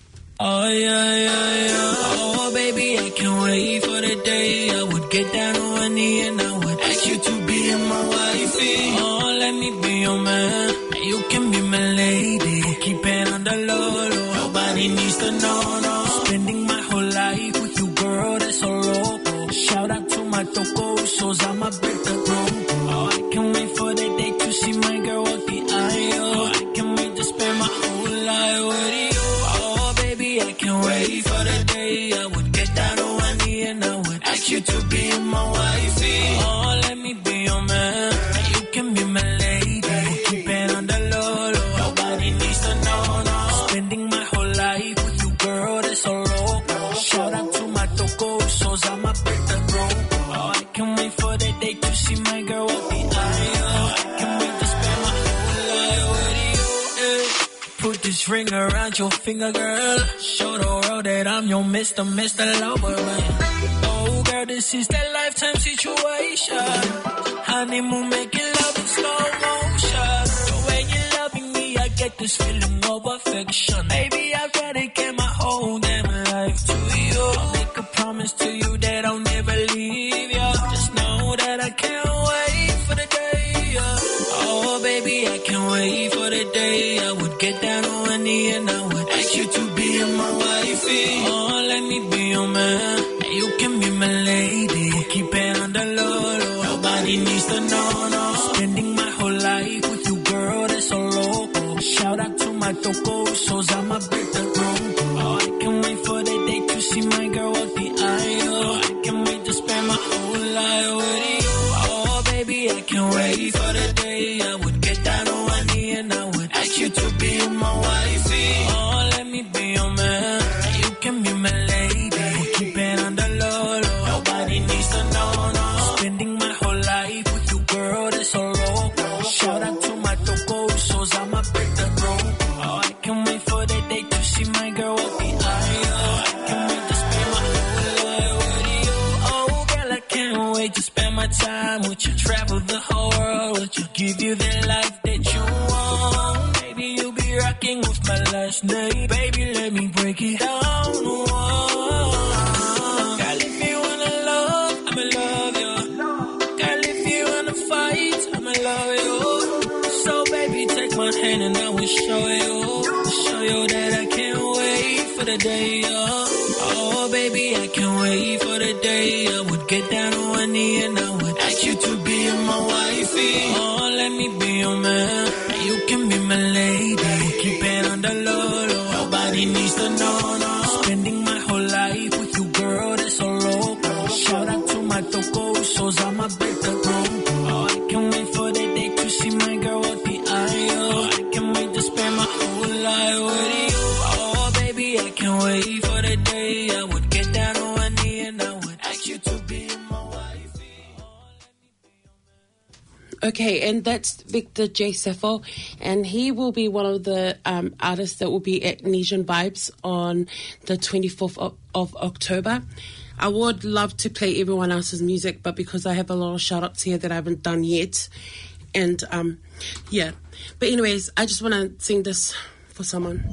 Oh yeah, yeah, yeah. Oh baby, I can't wait for the day I would get down on one knee and I would ask you to be my wifey. Oh, let me be your man, and you can be my lady. Keep it on the low, low. Nobody needs to know, no. Spending my whole life with you, girl, that's so loco. Shout out to my tocosos, I'ma break the room. Oh, I can't wait for the day to see my girl walk the aisle. I can't wait to spend my whole life with you. Oh, baby, I can't wait for the day I would get down on one knee and I would ask you to be my wifey. Oh, let me be your man, and you can be my lady. Keep it on the low, low. Nobody needs to know, no. Spending my whole life with you, girl, that's so loco. Shout out to my tocosos, I'ma break the room. Oh, I can't wait for the day to see my girl walk the aisle. I can't wait to spend my whole life with you. Eh. Put this ring around your finger, girl. Show the world that I'm your Mister Mister Lover, man. Oh, girl, this is that lifetime situation. Honeymoon, making love in slow motion. The way you're loving me, I get this feeling of affection. Baby, I dedicate my whole damn life to you. I'll make a promise to you that I'll never leave you. Just know that I can't wait for the day. uh. Oh, baby, I can't wait for the day I would get down on one knee and I would ask you to be my wifey. Oh, let me be your man, and you can be my lady. Keep it on the low, low. Nobody needs to know, no. Spending my whole life with you, girl, that's so loco. Shout out to my tocosos, I'ma break the room. Oh, I can't wait for the day to see my girl walk the aisle. I can't wait to spend my whole life with you. Oh, baby, I can't wait for the day I would get down on one knee and I would ask you to be my wifey. Oh, let me be your man, and you can be my lady. Keep it on the low, low. Nobody needs to know, no. Spending my whole life with you, girl, that's so loco. Shout out to my tocosos, I'ma break the room. Oh, I can't wait for the day to see my girl walk the aisle. I can't wait to spend my whole life with you. Oh, girl, I can't wait to spend my time with you. Travel the whole world with you. Give you the life that you want. Baby, you'll be rocking with my last name. Baby, let me break it down. Oh, girl, if you wanna love, I'ma love you. Girl, if you wanna fight, I'ma love you. So, baby, take my hand and I will show you. Show you that I can't wait for the day. Oh, oh baby, I can't wait for the day I would get down on one knee and I would ask you to be my wifey. Oh, let me be your man, and you can be my lady. Keep it on the low, low. Nobody needs to know, no. Spending my whole life with you, girl, that's so loco. Shout out to my tocosos, I'ma break the room. Oh, I can't wait for the day to see my girl walk the aisle. I can't wait to spend my whole life with you. Oh, baby, I can't wait for the day I would get down on one knee and I would ask you to be my wifey. Okay, and that's Victor J. Sefo, and he will be one of the um, artists that will be at Nesian Vibes on the twenty-fourth of, of October. I would love to play everyone else's music, but because I have a lot of shout-outs here that I haven't done yet, and um, yeah. But anyways, I just want to sing this for someone.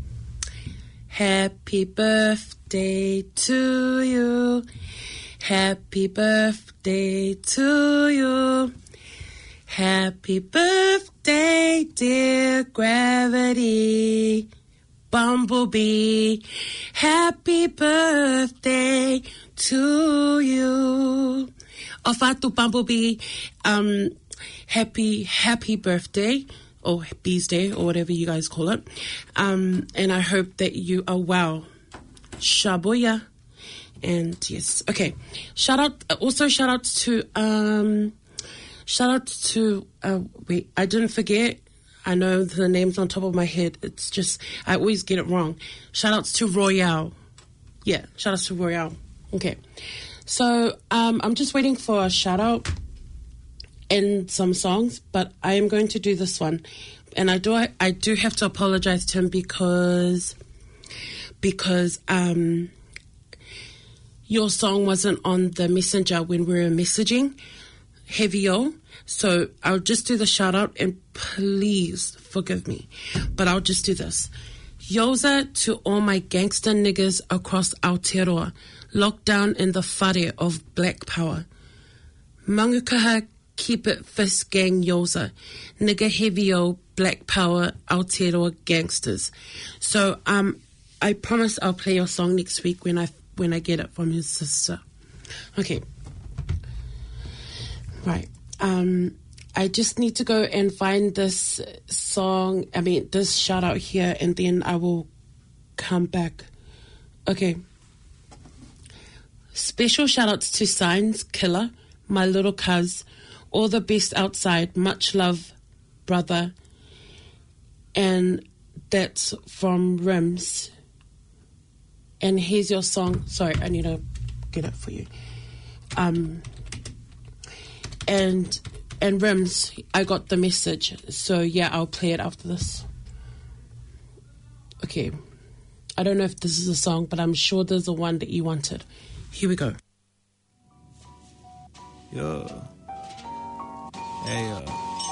Happy birthday to you. Happy birthday to you. Happy birthday, dear Gravity Bumblebee. Happy birthday to you. Ofatu Bumblebee, um, happy, happy birthday, or Bees Day, or whatever you guys call it. Um, and I hope that you are well. Shabuya. And yes, okay. Shout out, also shout out to, um, shout out to, uh, wait, I didn't forget. I know the names on top of my head. It's just, I always get it wrong. Shout outs to Royale. Yeah, shout outs to Royale. Okay. So, um, I'm just waiting for a shout out and some songs, but I am going to do this one. And I do, I do have to apologize to him because, because, um, your song wasn't on the messenger when we were messaging. Heavy-o. So I'll just do the shout out and please forgive me. But I'll just do this. Yoza to all my gangster niggas across Aotearoa, locked down in the whare of black power. Mangukaha, keep it fist gang Yoza, nigga heavy o black power Aotearoa gangsters. So um, I promise I'll play your song next week when I when I get it from his sister. Okay. Right. Um, I just need to go and find this song, I mean, this shout out here, and then I will come back. Okay. Special shout outs to Signs, Killer, my little cuz, all the best outside, much love, brother. And that's from Rims. And here's your song. Sorry, I need to get it for you. Um, and and Rims, I got the message. So yeah, I'll play it after this. Okay. I don't know if this is a song, but I'm sure there's a one that you wanted. Here we go. Yeah. Hey, uh.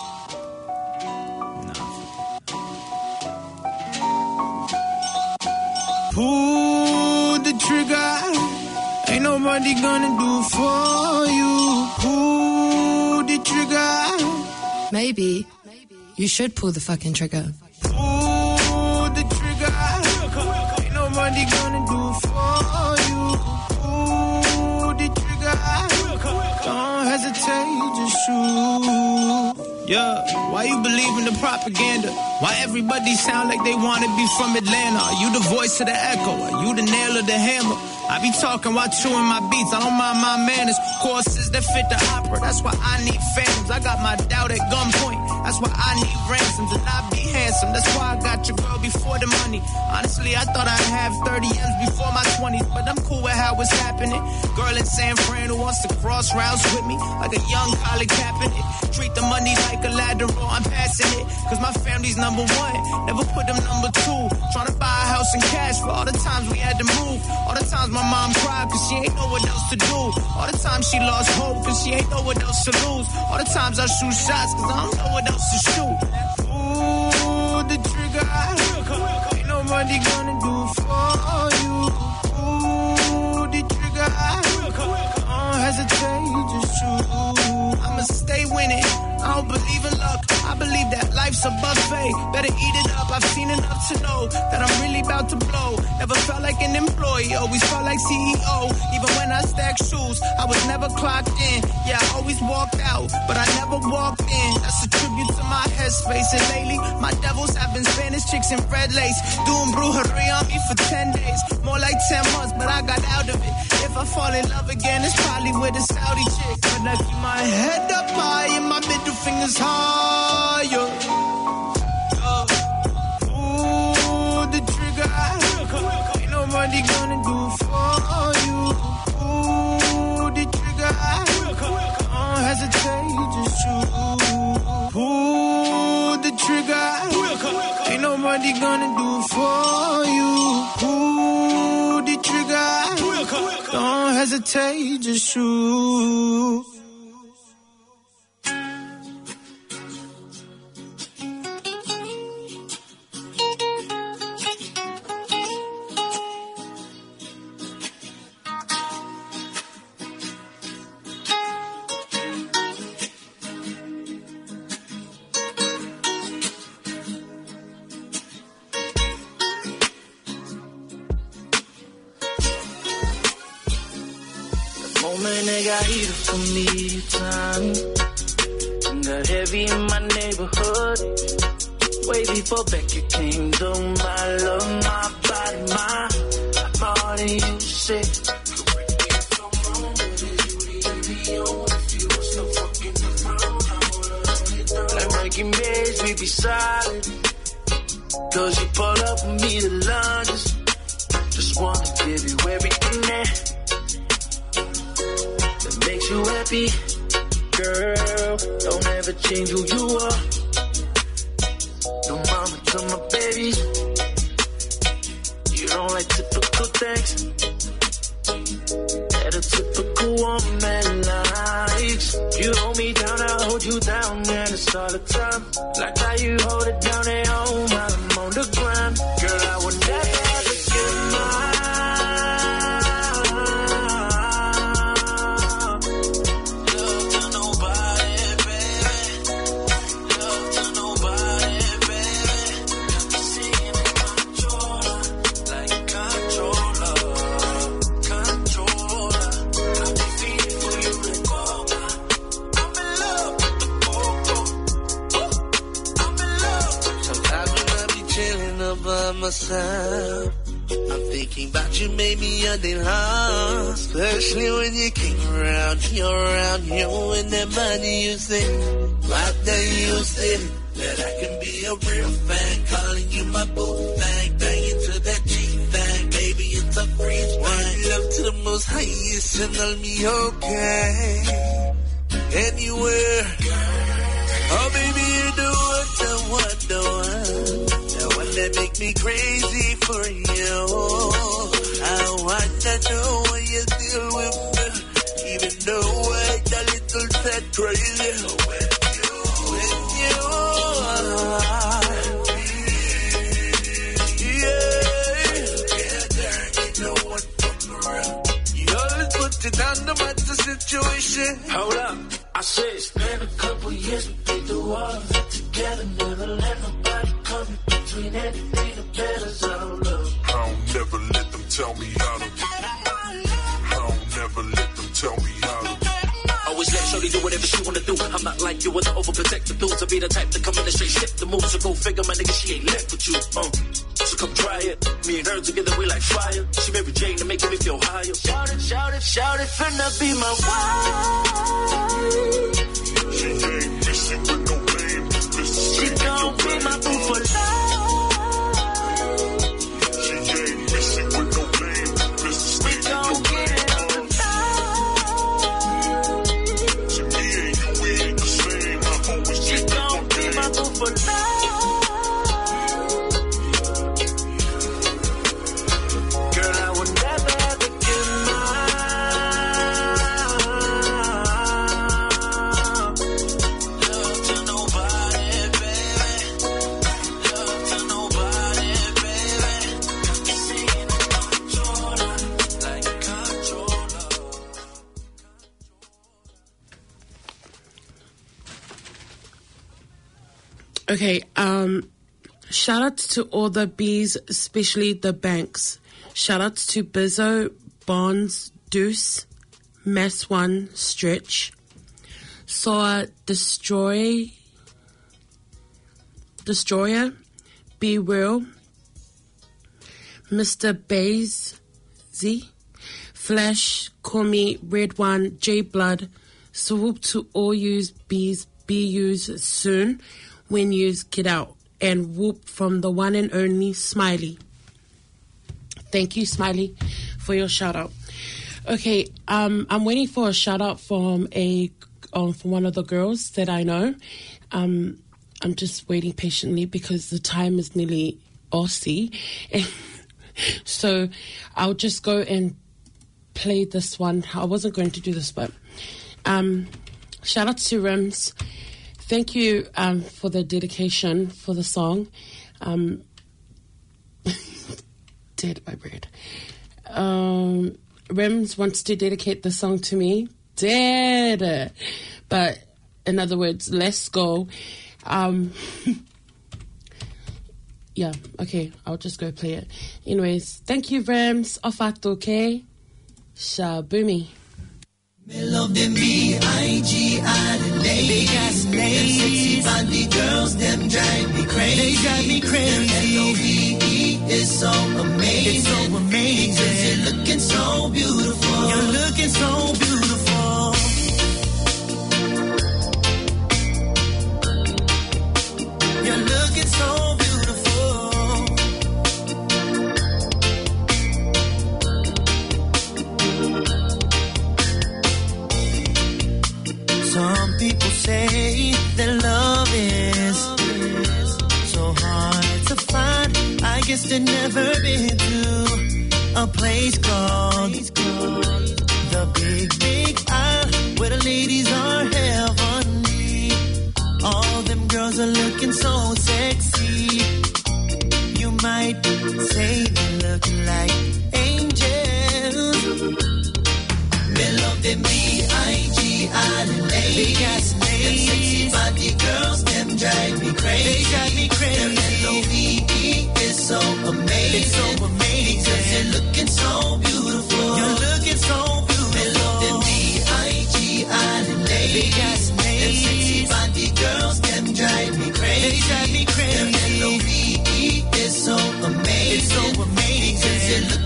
Pull the trigger, ain't nobody gonna do for you. Pull the trigger. Maybe you should pull the fucking trigger. Pull the trigger, ain't nobody gonna do for you. Pull the trigger, don't hesitate, just shoot. Yeah, why you believe in the propaganda? Why everybody sound like they wanna be from Atlanta? Are you the voice of the echo? Are you the nail of the hammer? I be talking while chewing my beats. I don't mind my manners. Courses that fit the opera. That's why I need phantoms. I got my doubt at gunpoint. That's why I need ransoms and I be handsome. That's why I got your girl before the money. Honestly, I thought I'd have thirty M's before my twenties, but I'm cool with how it's happening. Girl in San Fran who wants to cross routes with me like a young college Kaepernick. Treat the money like a lateral. I'm passing it cause my family's number one. Never put them number two. Trying to buy a house in cash for all the times we had to move. All the times my mom cried cause she ain't know what else to do. All the times she lost hope cause she ain't know what else to lose. All the times I shoot shots cause I don't know what else to shoot. Pull the trigger, ain't nobody gonna do for you. Pull the trigger, don't hesitate, just shoot. I'ma stay winning, I don't believe in luck. I believe that life's a buffet, better eat it up. I've seen enough to know that I'm really about to blow. Never felt like an employee, always felt like C E O. Even when I stacked shoes, I was never clocked in. Yeah, I always walked out, but I never walked in. That's a tribute to my headspace. And lately, my devils have been Spanish chicks in red lace, doing brujeria on me for ten days. More like ten months, but I got out of it. If I fall in love again, it's probably with a Saudi chick. But I keep my head up high and my middle fingers higher. Uh, pull the trigger, ain't nobody gonna do for you. Pull the trigger, don't hesitate, just shoot. Pull the trigger, ain't nobody gonna do for you. Pull the trigger, don't hesitate, just shoot. Got heated for me time. Got heavy in my neighborhood. Way before Becky came to my love, my body, my body, you sick. Like Breaking Bad, we be solid. Cause you pull up with me the longest. Just wanna give you everything that makes you happy, girl. Don't ever change who you are. No mama to my baby. You don't like typical things that a typical woman likes. You hold me down, I'll hold you down, and it's all the time. Like how you hold it down at home while I'm on the grind. Girl, I myself. I'm thinking about you, made me a day long. Especially when you came around, you're around, you and that money you say. Right there you said that I can be a real fan, calling you my boo thing, banging to that G thing, baby it's a free thing. Love to the most highest and I'll be okay. Anywhere. Oh baby you do what the one, the one, the one that make me crazy for you. I want to know when you deal with me, even though I a little sad crazy. Under my situation. Hold up, I said spend a couple years with me through all of it together. Never let nobody come between anything that betters our love. I don't never let them tell me how to. I don't never let them tell me how to. Always let shorty do whatever she wanna do. I'm not like you with the overprotective dude. To be the type to come in and straight shit the move. So go figure, my nigga, she ain't left with you. Uh. So come try it. Me and her together, we like fire. She Mary Jane to make me feel higher. Shout it, shout it, shout it, finna be my wife. She ain't missing with no name. She gon' be my boo for life. She ain't missing with no name. Mister We gon' get it on the night. To me and you, we ain't the same. I always She gon' be my boo for life. Okay, um, shout out to all the bees, especially the banks. Shout out to Bizzo, Bonds, Deuce, Mass One, Stretch, Saw, Destroy, Destroyer, Be Real, Mister Baze, Z, Flash, Call Me, Red One, J Blood, swoop to all yous, bees, be yous soon. When yous get out, and whoop from the one and only Smiley. Thank you, Smiley, for your shout out. Okay, um, I'm waiting for a shout out from a um, from one of the girls that I know. Um, I'm just waiting patiently because the time is nearly Aussie, so I'll just go and play this one. I wasn't going to do this, but um, shout out to Rims. Thank you um, for the dedication for the song. Um, dead by bread. Um, Rems wants to dedicate the song to me. Dead. But in other words, let's go. Um, yeah, okay, I'll just go play it. Anyways, thank you, Rems. Ofato, okay? Shabumi. Me love them B I G I Big ass names. Sexy body girls, them drive me crazy. They drive me crazy. L O V E is so amazing. It's so amazing. Because you're looking so beautiful. You're looking so beautiful. You're looking so Some people say that love is so hard to find. I guess they've never been to a place called the Big Big Isle, where the ladies are heavenly. All them girls are looking so sexy. You might say they look like angels. Me love them B I G Island ladies. Big ass names. Them sexy body girls, them drive me crazy. They drive me crazy. Their L O V E is so amazing. It's so amazing. Because you're looking so beautiful. You're looking so beautiful. Me love them B I G Island ladies. Big ass names. Them sexy body girls, them drive me crazy. They drive me crazy. Their L O V E is so amazing. said, look